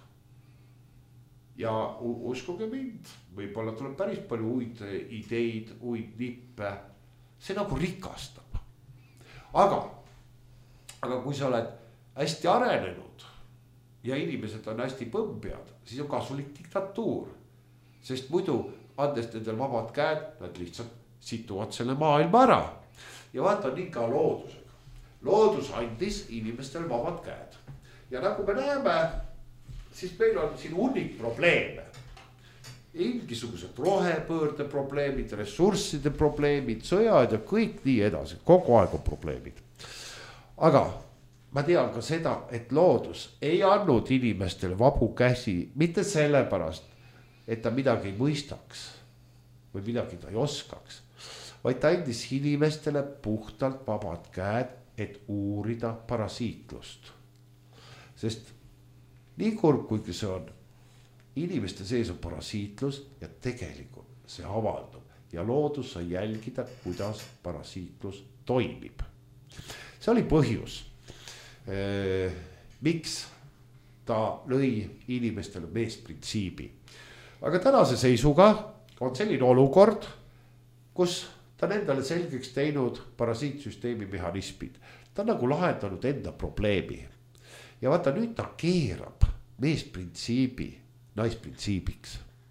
S2: Ja uskuge mind, võib-olla tuleb päris palju uid ideid, uid nippe, see nagu rikastab. Aga, aga kui sa oled hästi arenenud ja inimesed on hästi põmbjad, siis on kasulik diktatuur. Sest muidu andes nendel vabad käed, nad lihtsalt situvad selle maailma ära. Ja vaata nii ka loodusega. Loodus andis inimestel vabad käed. Ja nagu me näeme, siis meil on siin hunnik probleeme. Mingisugused rohepöörde probleemid, ressursside probleemid, sõjad ja kõik nii edasi. Kogu aeg on probleemid. Aga ma tean ka seda, et loodus ei andnud inimestele vabu käsi, mitte sellepärast, et ta midagi ei mõistaks või midagi ta ei oskaks, vaid ta andis inimestele puhtalt vabad käed, et uurida parasiitlust. Sest nii kurb, kuigi see on, inimeste sees on parasiitlus ja tegelikult see avaldub ja loodus sai jälgida, kuidas parasiitlus toimib. See oli põhjus. Eh, miks ta lõi inimestele meesprintsiibi. Aga tänase seisuga on selline olukord, kus ta on endale selgeks teinud parasiitsüsteemi mehhanismid. Ta on nagu lahendanud enda probleemi. Ja vaata nüüd ta keerab meesprintsiibi naisprintsiibiks.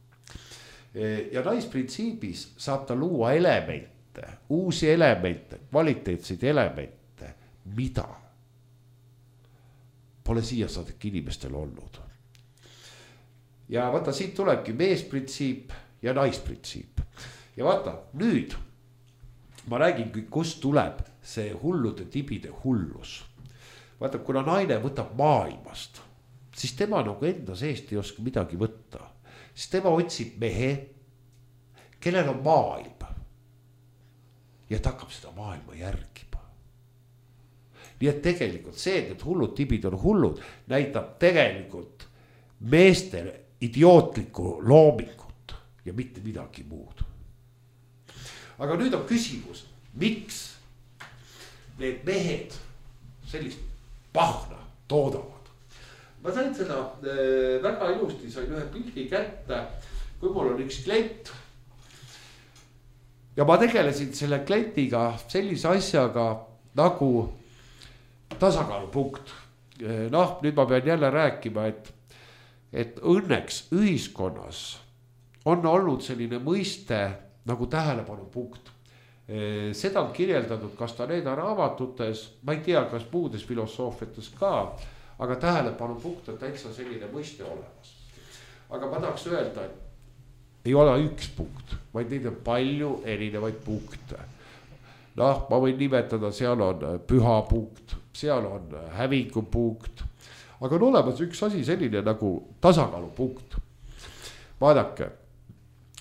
S2: Eh, ja naisprintsiibis saab ta luua elemente, uusi elemente, kvaliteetseid elemente, mida pole siia saadik inimestel olnud. Ja vaata, siit tulebki meesprintsiip ja naisprintsiip. Ja vaata, nüüd ma räägin, kust tuleb see hullude tibide hullus. Vaata, kuna naine võtab maailmast, siis tema nagu enda seest ei oska midagi võtta. Siis tema otsib mehe, kellel on maailm. Ja ta hakkab seda maailma järgima. Nii et tegelikult see, et need hullud tibid on hullud, näitab tegelikult meestele idiootlikku loomingut ja mitte midagi muud. Aga nüüd on küsimus, miks need mehed sellist pahna toodavad? Ma sain seda äh, väga ilusti, sain ühe pildi kätte, kui mul on üks klient. Ja ma tegelesin selle klientiga sellise asjaga nagu tasakaalupunkt. Noh, nüüd ma pean jälle rääkima, et, et õnneks ühiskonnas on olnud selline mõiste nagu tähelepanupunkt. Seda on kirjeldatud Castaneda raamatutes, ma ei tea, kas muudes filosoofiates ka, aga tähelepanupunkt on täitsa selline mõiste olemas. Aga ma tahaks öelda, et ei ole üks punkt, vaid neid on palju erinevaid punkte. Noh, ma võin nimetada, seal on püha punkt, seal on hävingu punkt, aga on olemas üks asi selline nagu tasakaalu punkt. Vaadake,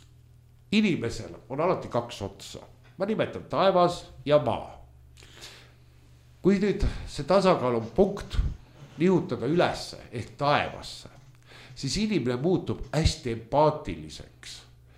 S2: inimesel on alati kaks otsa, ma nimetan taevas ja maa. kui nüüd see tasakaalupunkt nihutada ülesse ehk taevasse, siis inimene muutub hästi empaatiliseks.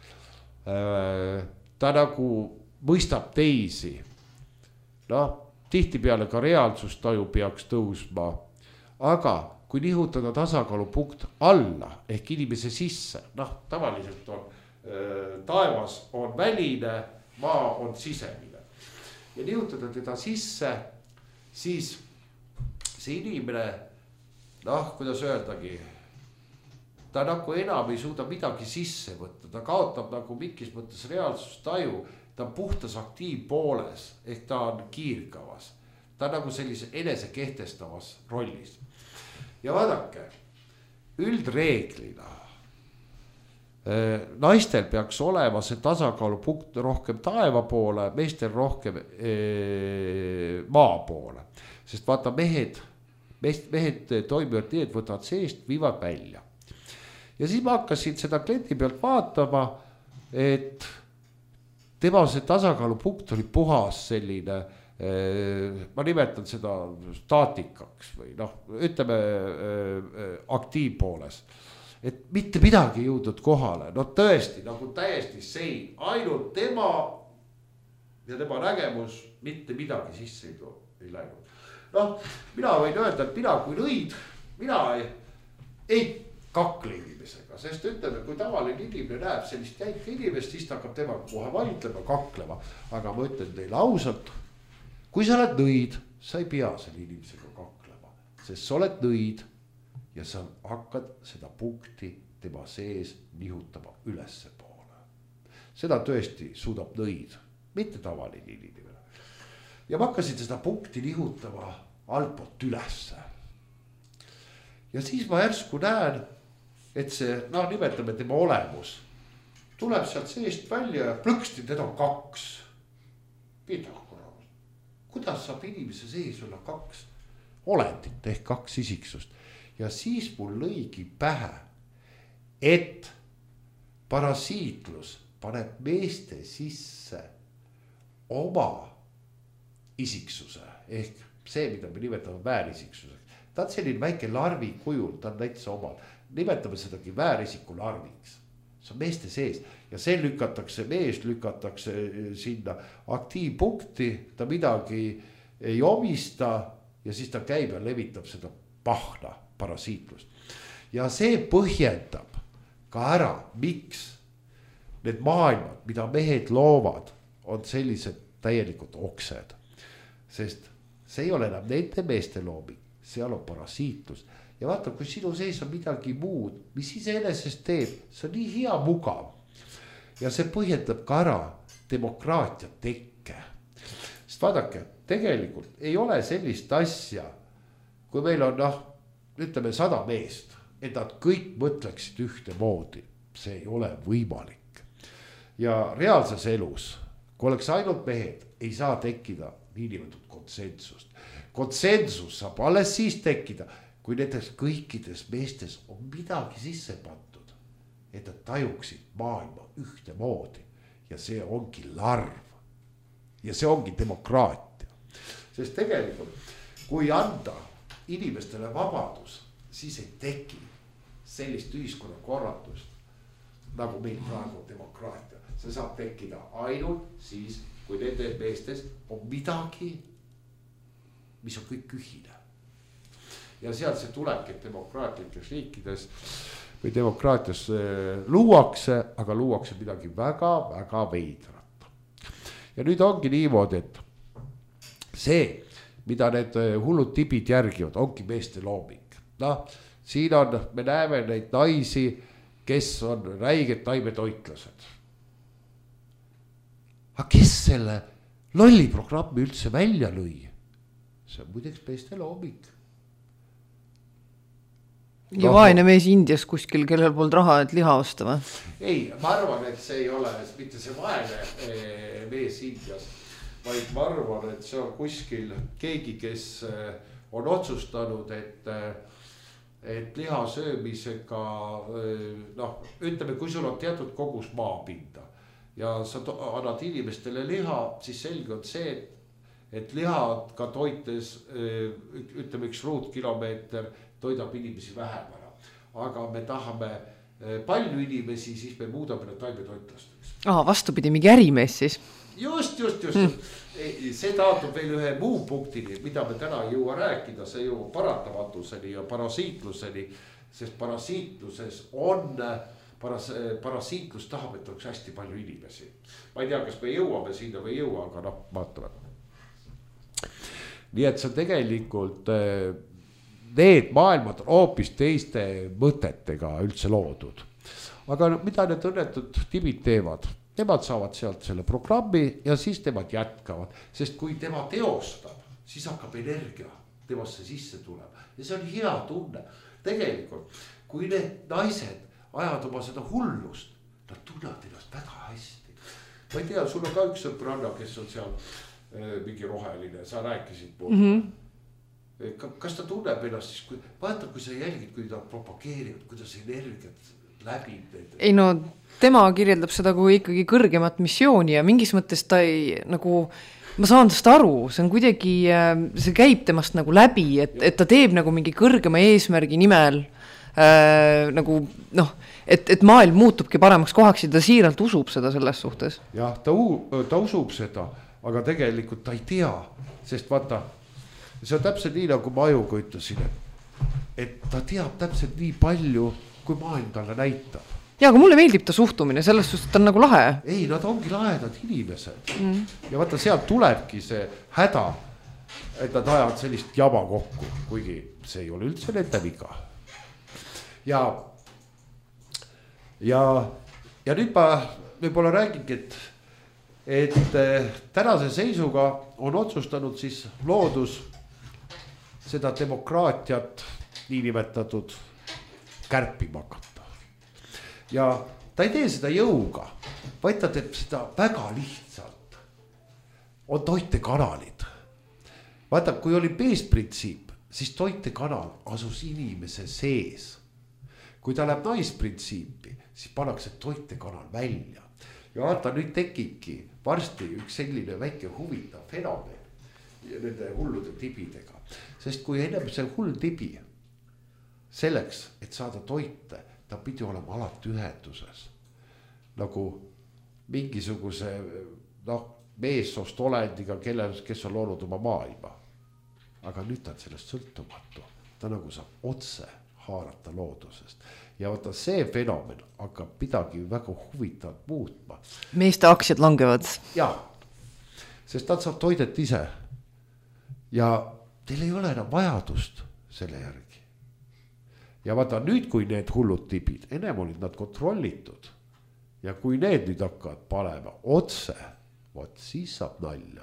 S2: Ta nagu mõistab teisi. Noh, tihtipeale ka reaalsustaju peaks tõusma, aga kui nihutada tasakaalupunkt alla ehk inimese sisse, noh, tavaliselt on taevas on väline, maa on sisemine. Ja nihutada teda sisse, siis see inimene, noh, kuidas öeldagi, ta nagu enam ei suuda midagi sisse võtta, ta kaotab nagu mingis mõttes reaalsustaju, ta on puhtas aktiivpooles, ehk ta on kiirgavas, ta on nagu sellise enese kehtestavas rollis. Ja vaadake, üldreeglina naistel peaks olema see tasakaalupunkt rohkem taeva poole, meestel rohkem maa poole. Sest vaata mehed, mehed toimivad nii, et võtavad seest, viivad välja. Ja siis ma hakkasin seda kliendi pealt vaatama, et tema see tasakaalupunkt oli puhas selline, ma nimetan seda staatikaks või noh, ütleme aktiivpooles. Et mitte midagi jõudnud kohale, no tõesti nagu täiesti sein, ainult tema ja tema nägemus mitte midagi sisse ei, ei läinud. Noh, mina võin öelda, et mina kui nõid, mina ei, ei kakle inimesega, sest ütleme, kui tavaline inimene näeb sellist jäika inimest, siis ta hakkab temaga kohe vaidlema, kaklema. Aga ma ütlen teile ausalt, kui sa oled nõid, sa ei pea selle inimesega kaklema, sest sa oled nõid ja sa hakkad seda punkti tema sees nihutama ülesse poole. Seda tõesti suudab nõid, mitte tavaline inimene. Ja ma hakkasin seda punkti nihutama altpoolt ülesse. Ja siis ma järsku näen, et see, noh, nimetame tema olemus, tuleb sealt seest välja ja plõksti teda on kaks. Mida korral? Kuidas saab inimese sees olla kaks olendit ehk kaks isiksust? Ja siis mul lõigi pähe, et parasiitlus paneb meeste sisse oma isiksuse ehk see, mida me nimetame väärisiksuseks. Ta on selline väike larvi kujul, ta on näiteks omal. Nimetame sedagi väärisiku larviks. See on meeste sees ja see lükatakse, mees lükatakse sinna aktiivpunkti, ta midagi ei omista ja siis ta käib ja levitab seda pahna. Parasiitlust. Ja see põhjendab ka ära, miks need maailmad, mida mehed loovad, on sellised täielikult oksed. Sest see ei ole enam nende meeste looming, seal on parasiitlus. Ja vaata, kui sinu sees on midagi muud, mis iseenesest teeb, see on nii hea mugav. Ja see põhjendab ka ära demokraatia tekke. Sest vaadake, tegelikult ei ole sellist asja, kui meil on, noh, ütleme sada meest, et nad kõik mõtleksid ühte moodi. See ei ole võimalik. Ja reaalses elus, kui oleks ainult mehed, ei saa tekkida niinimetatud konsensust. Konsensus saab alles siis tekkida, kui nendes kõikides meestes on midagi sisse pandud, et nad tajuksid maailma ühte moodi. Ja see ongi larv. Ja see ongi demokraatia. Sest tegelikult, kui anda inimestele vabadus, siis ei teki sellist ühiskonna korraldust, nagu meil praegu demokraatia. See saab tekkida ainult siis, kui nende meestes on midagi, mis on kõik ühine. Ja sealt see tulebki, et demokraatlikes riikides või demokraatias luuakse, aga luuakse midagi väga, väga veidrat. Ja nüüd ongi niimoodi, et see, mida need hullud tibid järgivad, ongi meeste looming. Noh, siin on, me näeme neid naisi, kes on räiged taimetoitlased. Aga kes selle lolli programmi üldse välja lõi? See on muideks meeste looming.
S3: Ja vaene mees Indias kuskil, kellel polnud raha, et liha osta või?
S2: Ei, ma arvan, et see ei ole mitte see vaene mees Indias, vaid ma arvan, et see on kuskil keegi, kes on otsustanud, et, et liha söömisega, noh, ütleme, kui sul on teatud kogus maapinda ja sa annad inimestele liha, siis selge on see, et, et liha ka toites, ütleme üks ruutkilomeeter toidab inimesi vähem ära. Aga me tahame palju inimesi, siis me muudame need taimetoitlasteks.
S3: Aa, vastupidi, mingi ärimees siis.
S2: Just, just, just, just. Mm. See taandub veel ühe muu punktini, mida me täna ei jõua rääkida, see jõuab paratamatuseni ja parasiitluseni, sest parasiitluses on, paras, parasiitlus tahab, et oleks hästi palju inimesi. Ma ei tea, kas me jõuame sinna või ei jõua, aga noh, vaatame. Nii et see tegelikult, need maailmad on hoopis teiste mõtetega üldse loodud. Aga mida need õnnetud tibid teevad? Nemad saavad sealt selle programmi ja siis nemad jätkavad, sest kui tema teostab, siis hakkab energia temasse sisse tuleb ja see on hea tunne. Tegelikult, kui need naised ajavad oma seda hullust, nad tunnevad ennast väga hästi. Ma ei tea, sul on ka üks sõpranna, kes on seal äh, mingi roheline, sa rääkisid pool. Mm-hmm. Kas ta tunneb ennast siis, kui, vaata, kui sa jälgid, kui ta propageerivad, kuidas energiat läbi.
S3: Ei no, tema kirjeldab seda kui ikkagi kõrgemat missiooni ja mingis mõttes ta ei nagu, ma saan tast aru, see on kuidagi, see käib temast nagu läbi, et, et ta teeb nagu mingi kõrgema eesmärgi nimel äh, nagu noh, et, et maailm muutubki paremaks kohaks ja ta siiralt usub seda selles suhtes.
S2: Jah, ta, ta usub seda, aga tegelikult ta ei tea, sest vaata, see on täpselt nii nagu ma ajuga ütlesin, et ta teab täpselt nii palju, kui maailm talle näitab.
S3: Ja, aga mulle meeldib ta suhtumine, selles suhtes ta on nagu lahe.
S2: Ei, nad ongi lahedad inimesed. Mm. Ja vaata, sealt tulebki see häda, et nad ajavad sellist jama kokku, kuigi see ei ole üldse nende viga. Ja, ja, ja nüüd ma võib-olla räägingi, et, et tänase seisuga on otsustanud siis loodus seda demokraatiat niinimetatud kärpima hakata. Ja ta ei tee seda jõuga, vaid ta teeb seda väga lihtsalt. On toitekanalid. Vaata, kui oli beesprintsiip, siis toitekanal asus inimese sees. Kui ta läheb naisprintsiipi, siis pannakse toitekanal välja. Ja vaata, nüüd tekibki varsti üks selline väike huvitav fenomen nende hullude tibidega. Sest kui ennem see hull tibi selleks, et saada toite, ta pidi olema alati ühenduses. Nagu mingisuguse noh, meessoost olendiga, kelle, kes on loonud oma maailma. Aga nüüd ta on sellest sõltumatu. Ta nagu saab otse haarata loodusest. Ja vaata, see fenomen hakkab midagi väga huvitavat muutma.
S3: Meeste aktsiad langevad.
S2: Ja, sest nad saab toidet ise. Ja teil ei ole enam vajadust selle järgi. Ja vaata nüüd, kui need hullud tibid, ennem olid nad kontrollitud. Ja kui need nüüd hakkavad panema otse, võt siis saab nalja.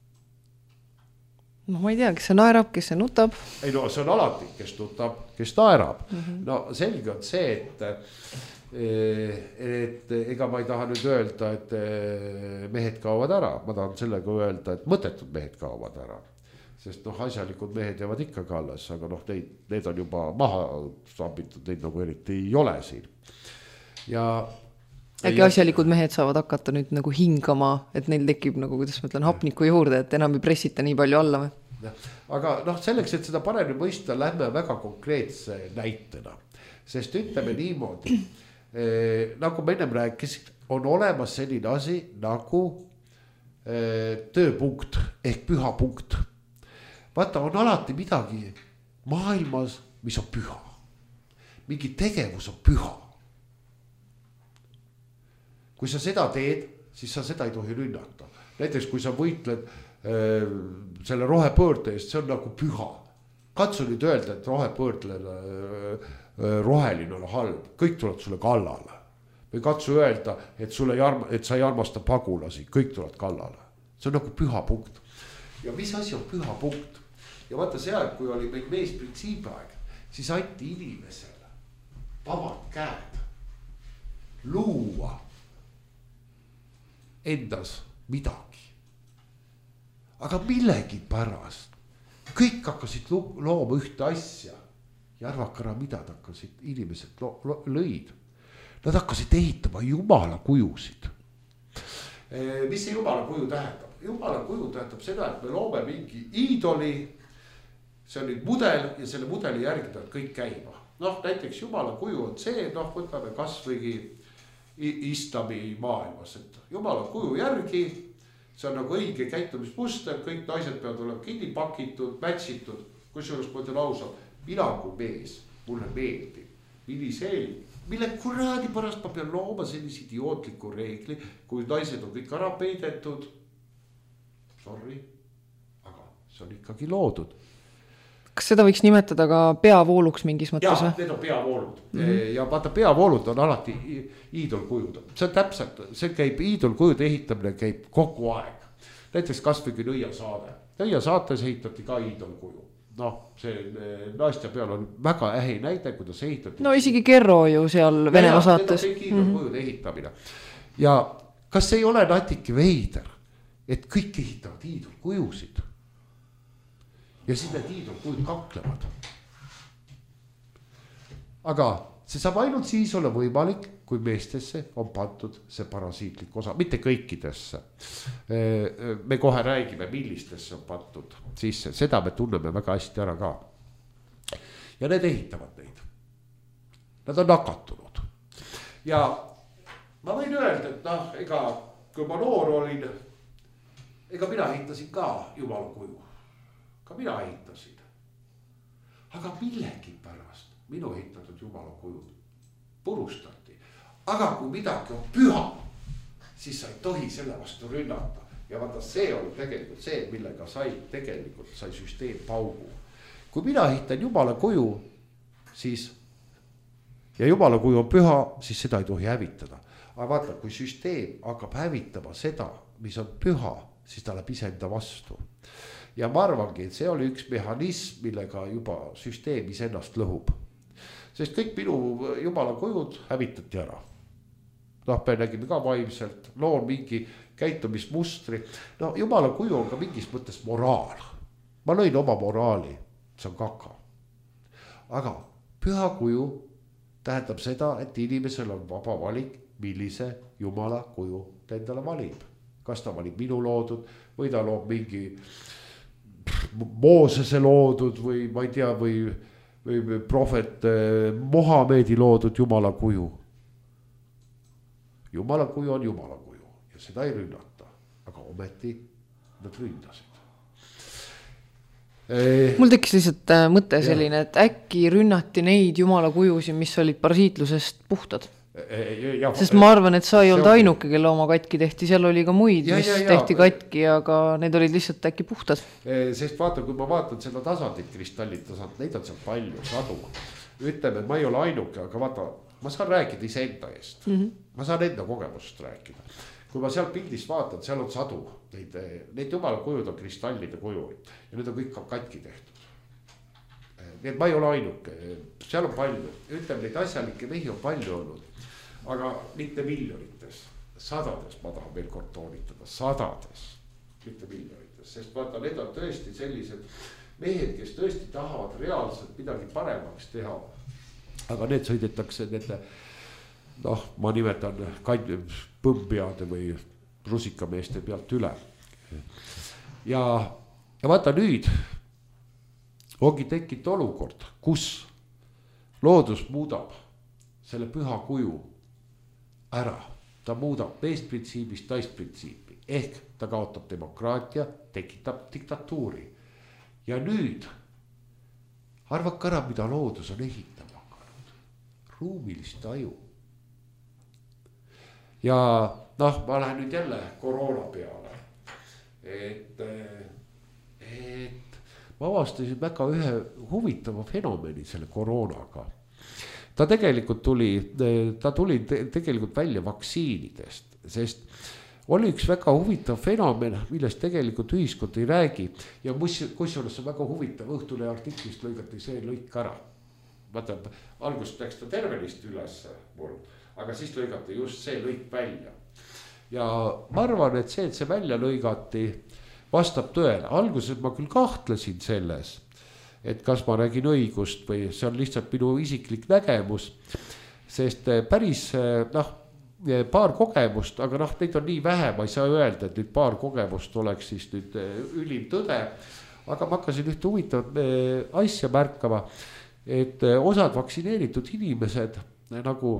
S3: No ma ei tea, kes see naerab, kes see nutab.
S2: Ei no see on alati, kes nutab, kes naerab. Mm-hmm. No selge on see, et, et ega ma ei taha nüüd öelda, et mehed kaovad ära. Ma tahan sellega öelda, et mõttetud mehed kaovad ära. Sest noh, asjalikud mehed jäävad ikka alles, aga noh, neid, need on juba maha sambitud, neid nagu eriti ei ole siin. Ja
S3: äkki asjalikud mehed saavad hakata nüüd nagu hingama, et neil tekib nagu, kuidas ma ütlen, hapniku juurde, et enam ei pressita nii palju alla või?
S2: Aga noh, selleks, et seda paremini mõista, lähme väga konkreetse näitena. Sest ütleme niimoodi, eh, nagu ma ennem rääkisin, on olemas selline asi nagu eh, tööpunkt ehk püha punkt. Vaata, on alati midagi maailmas, mis on püha. Mingi tegevus on püha. Kui sa seda teed, siis sa seda ei tohi rünnata. Näiteks, kui sa võitled äh, selle rohepöörde eest, see on nagu püha. Katsu nüüd öelda, et rohepöördele äh, roheline on halb. Kõik tuleb sulle kallale. Või katsu öelda, et, sulle ei arma, et sa ei armasta pagulasi. Kõik tuleb kallale. See on nagu püha punkt. Ja mis asi on püha punkt? Ja vaata see aeg, kui oli meil mees printsiibaeg, siis anti inimesele vabad käed luua endas midagi. Aga millegi pärast kõik hakkasid looma ühte asja ja arvake ära, mida hakkasid inimesed lo- lo- lõid. Nad hakkasid ehitama jumala kujusid. mis see jumala kuju tähendab? Jumala kuju tähendab seda, et me loome mingi iidoli. See on nüüd mudel ja selle mudeli järgi peavad kõik käima. Noh, näiteks jumala kuju on see, noh, võtame kas võigi islami maailmas, et jumala kuju järgi, see on nagu õige käitumismuster, kõik naised peavad olema kinni pakitud, mätsitud, kusjuures ma ütlen ausalt, mina kui mees, mulle meeldib, milliseeri, mille kuraadi pärast ma pean looma sellise idiootliku reegli, kui naised on kõik ära peidetud. Sorry, aga see on ikkagi loodud.
S3: Kas seda võiks nimetada ka peavooluks mingis mõttes?
S2: Jaa, need on peavoolud mm -hmm. ja vaata peavoolud on alati iidolkujud. See on täpselt, see käib iidolkujude ehitamine käib kogu aeg. Näiteks kas või Nõia saade. Nõia saates ehitati ka iidolkuju. Noh, see naistja peal on väga ähe näide, kuidas ehitati.
S3: No isegi Kerro ju seal Venemaa saates.
S2: Need on kõik iidolkujude mm -hmm. ehitamine. Ja kas ei ole natuke veider, et kõik ehitavad iidolkujusid? Ja siis need iidolkujud kaklevad. Aga see saab ainult siis olla võimalik, kui meestesse on pandud see parasiitlik osa, mitte kõikidesse. Me kohe räägime, millistesse on pandud sisse, seda me tunneme väga hästi ära ka. Ja need ehitavad neid. Nad on nakatunud. Ja ma võin öelda, et noh, ega kui ma noor olin, ega mina ehitasin ka jumala kuju. Ka mina ehitasin. Aga millegi pärast minu ehitatud jumala kujud purustati. Aga kui midagi on püha, siis sa ei tohi selle vastu rünnata. Ja vaata, see oli tegelikult see, millega sai tegelikult sai süsteem paugu. Kui mina ehitan jumala kuju, siis ja jumala kuju on püha, siis seda ei tohi hävitada. Aga vaata, kui süsteem hakkab hävitama seda, mis on püha, siis ta läheb iseenda vastu. Ja ma arvangi, et see oli üks mehhanism, millega juba süsteem iseennast lõhub. Sest kõik minu jumala kujud hävitati ära. Noh, me nägime ka vaimselt, loon mingi käitumismustri. No jumala kuju on ka mingis mõttes moraal. Ma lõin oma moraali, see on kaka. Aga püha kuju tähendab seda, et inimesel on vaba valik, millise jumala kuju ta endale valib. Kas ta valib minu loodud või ta loob mingi Moosese loodud või ma ei tea, või, või prohvet Mohamedi loodud jumala kuju. Jumala kuju on jumala kuju ja seda ei rünnata, aga ometi nad ründasid.
S3: Mul tekkis lihtsalt mõte selline, et äkki rünnati neid jumala kujusi, mis olid parasiitlusest puhtad. Ja, sest ma arvan, et sa ei olnud ainuke, kelle oma katki tehti, seal oli ka muid, ja, mis ja, ja, tehti katki, aga need olid lihtsalt äkki puhtad.
S2: Sest vaata, kui ma vaatan seda tasandit, kristallid tasand, neid on seal palju, sadu. Ütleme, ma ei ole ainuke, aga vaata, ma saan rääkida iseenda eest. Mm -hmm. Ma saan enda kogemust rääkida. Kui ma seal pildis vaatan, seal on sadu. Neid, neid jumala kujud on kristallide kuju ja need on kõik katki tehtud. Nii et ma ei ole ainuke, seal on palju, ütleme, neid asjalikke mehi on palju olnud. Aga mitte miljonites, sadades, ma tahan veel kord toonitada, sadades, mitte miljonites, sest vaata, need on tõesti sellised mehed, kes tõesti tahavad reaalselt midagi paremaks teha. Aga need sõidetakse nende, noh, ma nimetan põmpeade või rusikameeste pealt üle. Ja, ja vaata nüüd ongi tekkinud olukord, kus loodus muudab selle püha kuju ära, ta muudab meesprintsiibist taisprintsiipi, ehk ta kaotab demokraatia, tekitab diktatuuri. Ja nüüd arvake ära, mida loodus on ehitama hakanud. Ruumilist aju. Ja noh, ma lähen nüüd jälle koroona peale. Et, et ma avastasin väga ühe huvitava fenomeni selle koroonaga. Ta tegelikult tuli, ta tuli tegelikult välja vaktsiinidest, sest oli üks väga huvitav fenomen, millest tegelikult ühiskond ei räägi. Ja kusjuures on väga huvitav, Õhtulehe artiklist lõigati see lõik ära. Vaata, algust läks ta tervenist üles mul, aga siis lõigati just see lõik välja. Ja ma arvan, et see, et see välja lõigati, vastab tõele. Alguses ma küll kahtlesin selles, et kas ma räägin õigust või see on lihtsalt minu isiklik nägemus. Sest päris, noh, paar kogemust, aga noh, neid on nii vähe, ma ei saa öelda, et nüüd paar kogemust oleks siis nüüd ülim tõde. Aga ma hakkasin ühte huvitavat asja märkama, et osad vaktsineeritud inimesed nagu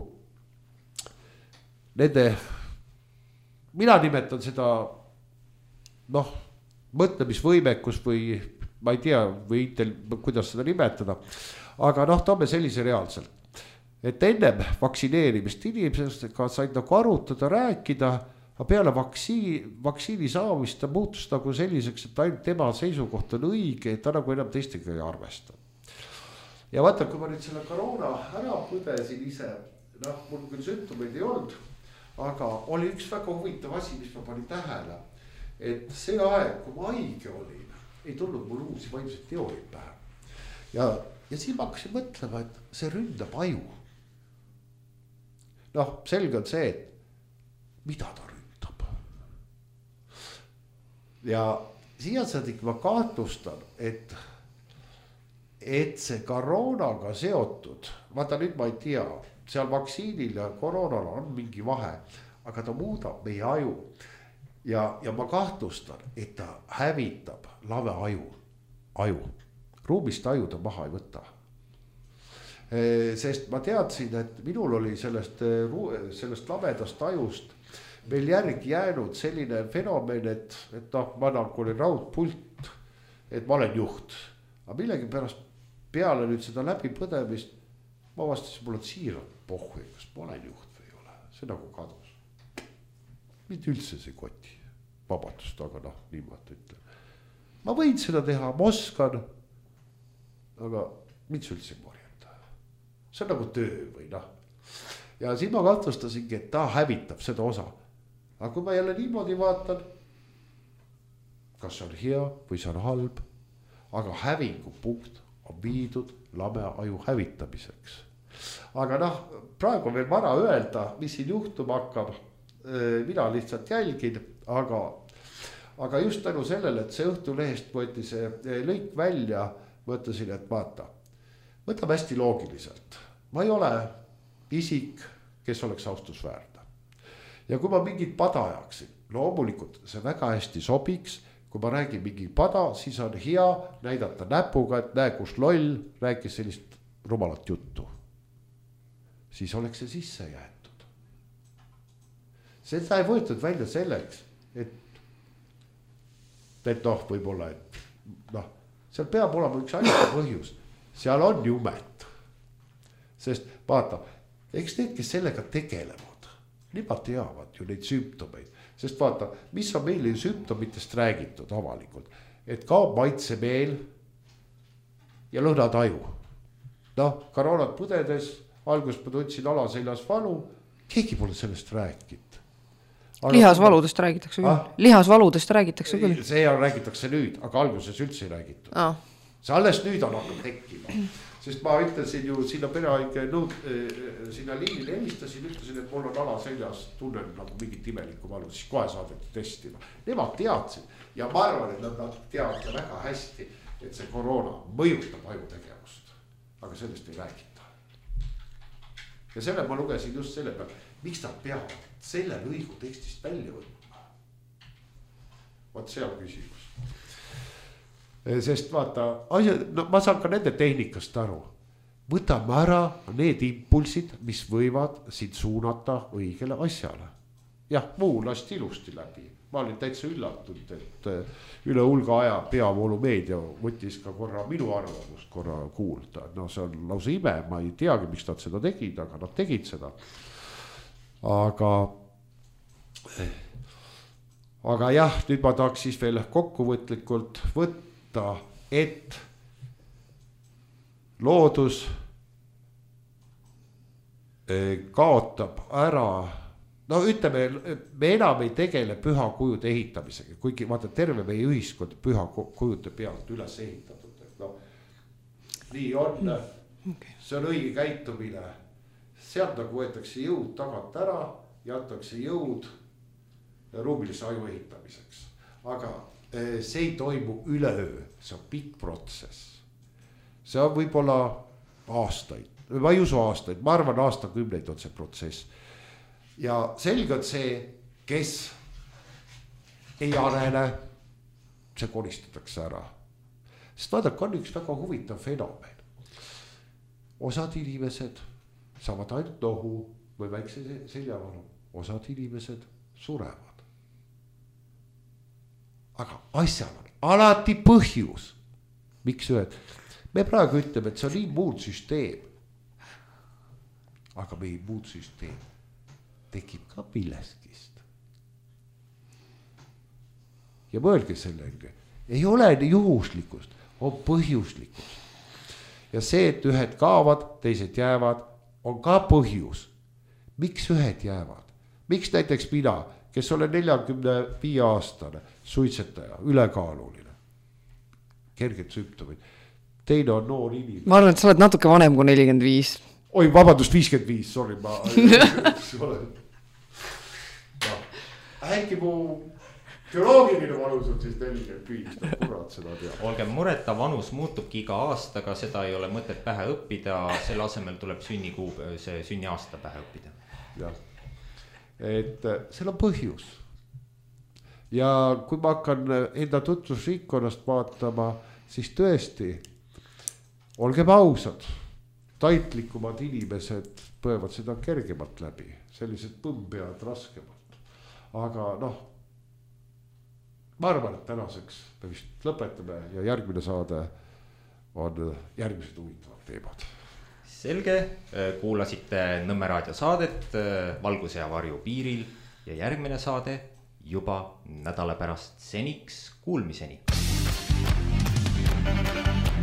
S2: nende, mina nimetan seda noh, mõtlemisvõimekus või ma ei tea, või intel, kuidas seda nimetada, aga noh, toome sellise reaalselt. Et ennem vaktsineerimist inimesega said nagu arutada, rääkida, aga peale vaktsiini, vaktsiini saamist ta muutus nagu selliseks, et ainult tema seisukoht on õige, et ta nagu enam teistega ei arvesta. Ja vaata, kui ma nüüd selle koroona ära põdesin ise, noh, mul küll sümptomeid ei olnud, aga oli üks väga huvitav asi, mis ma panin tähele, et see aeg, kui ma haige olin, ei tulnud mul uusi vaimseid teooriaid pähe. Ja, ja siis ma hakkasin mõtlema, et see ründab aju. Noh, selge on see, et mida ta ründab. Ja siia saadik ma kahtlustan, et, et see koroonaga seotud, vaata nüüd ma ei tea, seal vaktsiinil ja koroonal on mingi vahe, aga ta muudab meie aju. Ja, ja ma kahtlustan, et ta hävitab lave aju, aju. Ruumist aju ta maha ei võta. Sest ma teadsin, et minul oli sellest, sellest lamedast ajust veel järgi jäänud selline fenomen, et, et noh, ma nagu olin raudpult, et ma olen juht. Aga millegi pärast peale nüüd seda läbipõdemist, ma vastasin, mul on siiralt pohhu, kas ma olen juht või ei ole. See nagu kadus. Mitte üldse see koti, vabandust, aga noh, niimoodi ütlen. Ma võin seda teha, ma oskan, aga mis üldse ei morjenda. See on nagu töö või noh. Ja siin ma kahtlustasingi, et ta hävitab seda osa. Aga kui ma jälle niimoodi vaatan, kas see on hea või see on halb, aga hävingupunkt on viidud lame aju hävitamiseks. Aga noh, praegu on veel vara öelda, mis siin juhtuma hakkab. Mina lihtsalt jälgin, aga, aga just tänu sellele, et see Õhtulehest võeti see lõik välja, mõtlesin, et vaata, võtame hästi loogiliselt. Ma ei ole isik, kes oleks austusväärne. Ja kui ma mingit pada ajaksin, loomulikult see väga hästi sobiks, kui ma räägin mingi pada, siis on hea näidata näpuga, et näe, kus loll rääkis sellist rumalat juttu. Siis oleks see sisse jäetud. Seda ei võetud välja selleks, et, et noh, võib-olla, et noh, seal peab olema üks ainult põhjus. Seal on jumet. Sest vaata, eks need, kes sellega tegelevad, nimelt teavad ju neid sümptomeid. Sest vaata, mis on meile sümptomitest räägitud avalikult, et kaob maitsemeel ja lõhnad aju. Noh, koroonat põdedes, alguses ma tundsin alaseljas valu, keegi pole sellest rääkinud.
S3: Aga lihasvaludest räägitakse küll. Ah? Lihasvaludest räägitakse küll.
S2: See on, räägitakse nüüd, aga alguses üldse ei räägitud. Ah. See alles nüüd on hakanud tekkima. Sest ma ütlesin ju sinna perehaige nõud, sinna liinile helistasin, ütlesin, et mul on ala seljas, tunnen nagu mingit imelikku valu, siis kohe saadeti testima. Nemad teadsid ja ma arvan, et nad teavad väga hästi, et see koroona mõjutab ajutegevust, aga sellest ei räägita. Ja selle ma lugesin just selle peal, miks nad peavad selle lõigu tekstist välja võtma. Vaat see on küsimus. Sest vaata, asja, no ma saan ka nende tehnikast aru. Võtame ära need impulsid, mis võivad sind suunata õigele asjale. Jah, muu lasti ilusti läbi. Ma olin täitsa üllatunud, et üle hulga aja peavoolumeedia võttis ka korra minu arvamust korra kuulda. No see on lausa ime, ma ei teagi, miks nad seda tegid, aga nad tegid seda. Aga, aga jah, nüüd ma tahaks siis veel kokkuvõtlikult võtta, et loodus kaotab ära, no ütleme, me enam ei tegele pühakujude ehitamisega, kuigi vaata terve meie ühiskond pühakujude pealt üles ehitatud. No, nii on, see on õige käitumine, sealt nagu võetakse jõud tagant ära ja antakse jõud ruumilise aju ehitamiseks, aga see ei toimu üleöö, see on pikk protsess. See on võib-olla aastaid, ma ei usu aastaid, ma arvan aastakümneid on see protsess. ja selge on see, kes ei arene, see koristatakse ära. Sest vaadake, on üks väga huvitav fenomen. Osad inimesed saavad ainult nohu või väikse seljavalu, osad inimesed surevad. Aga asjal on alati põhjus. Miks ühed? Me praegu ütleme, et see on immuunsüsteem. Aga meie immuunsüsteem tekib ka milleskist. Ja mõelge sellega, ei ole juhuslikust, on põhjuslikust. Ja see, et ühed kaavad, teised jäävad, on ka põhjus. Miks ühed jäävad? Miks näiteks mina, kes olen neljakümne viie aastane, suitsetaja, ülekaaluline, kerged sümptomid, teine on noor inimene.
S3: Ma arvan, et sa oled natuke vanem kui nelikümmend viis.
S2: Oi, vabandust, viiskümmend viis, sorry, ma... Äkki mu bioloogiline vanus on siis nelikümmend viis, no kurat seda tea.
S1: Olge mureta, vanus muutubki iga aastaga, seda ei ole mõtet pähe õppida, selle asemel tuleb sünnikuu, see sünni aasta pähe õppida.
S2: Jah, et seal on põhjus. Ja kui ma hakkan enda tutvusrikkonnast vaatama, siis tõesti, olgem ausad, taitlikumad inimesed põevad seda kergemalt läbi, sellised põmpead raskemalt. Aga noh, ma arvan, et tänaseks me vist lõpetame ja järgmine saade on järgmised huvitavad teemad.
S1: Selge, kuulasite Nõmme raadio saadet Valguse ja varju piiril ja järgmine saade juba nädala pärast. Seniks kuulmiseni.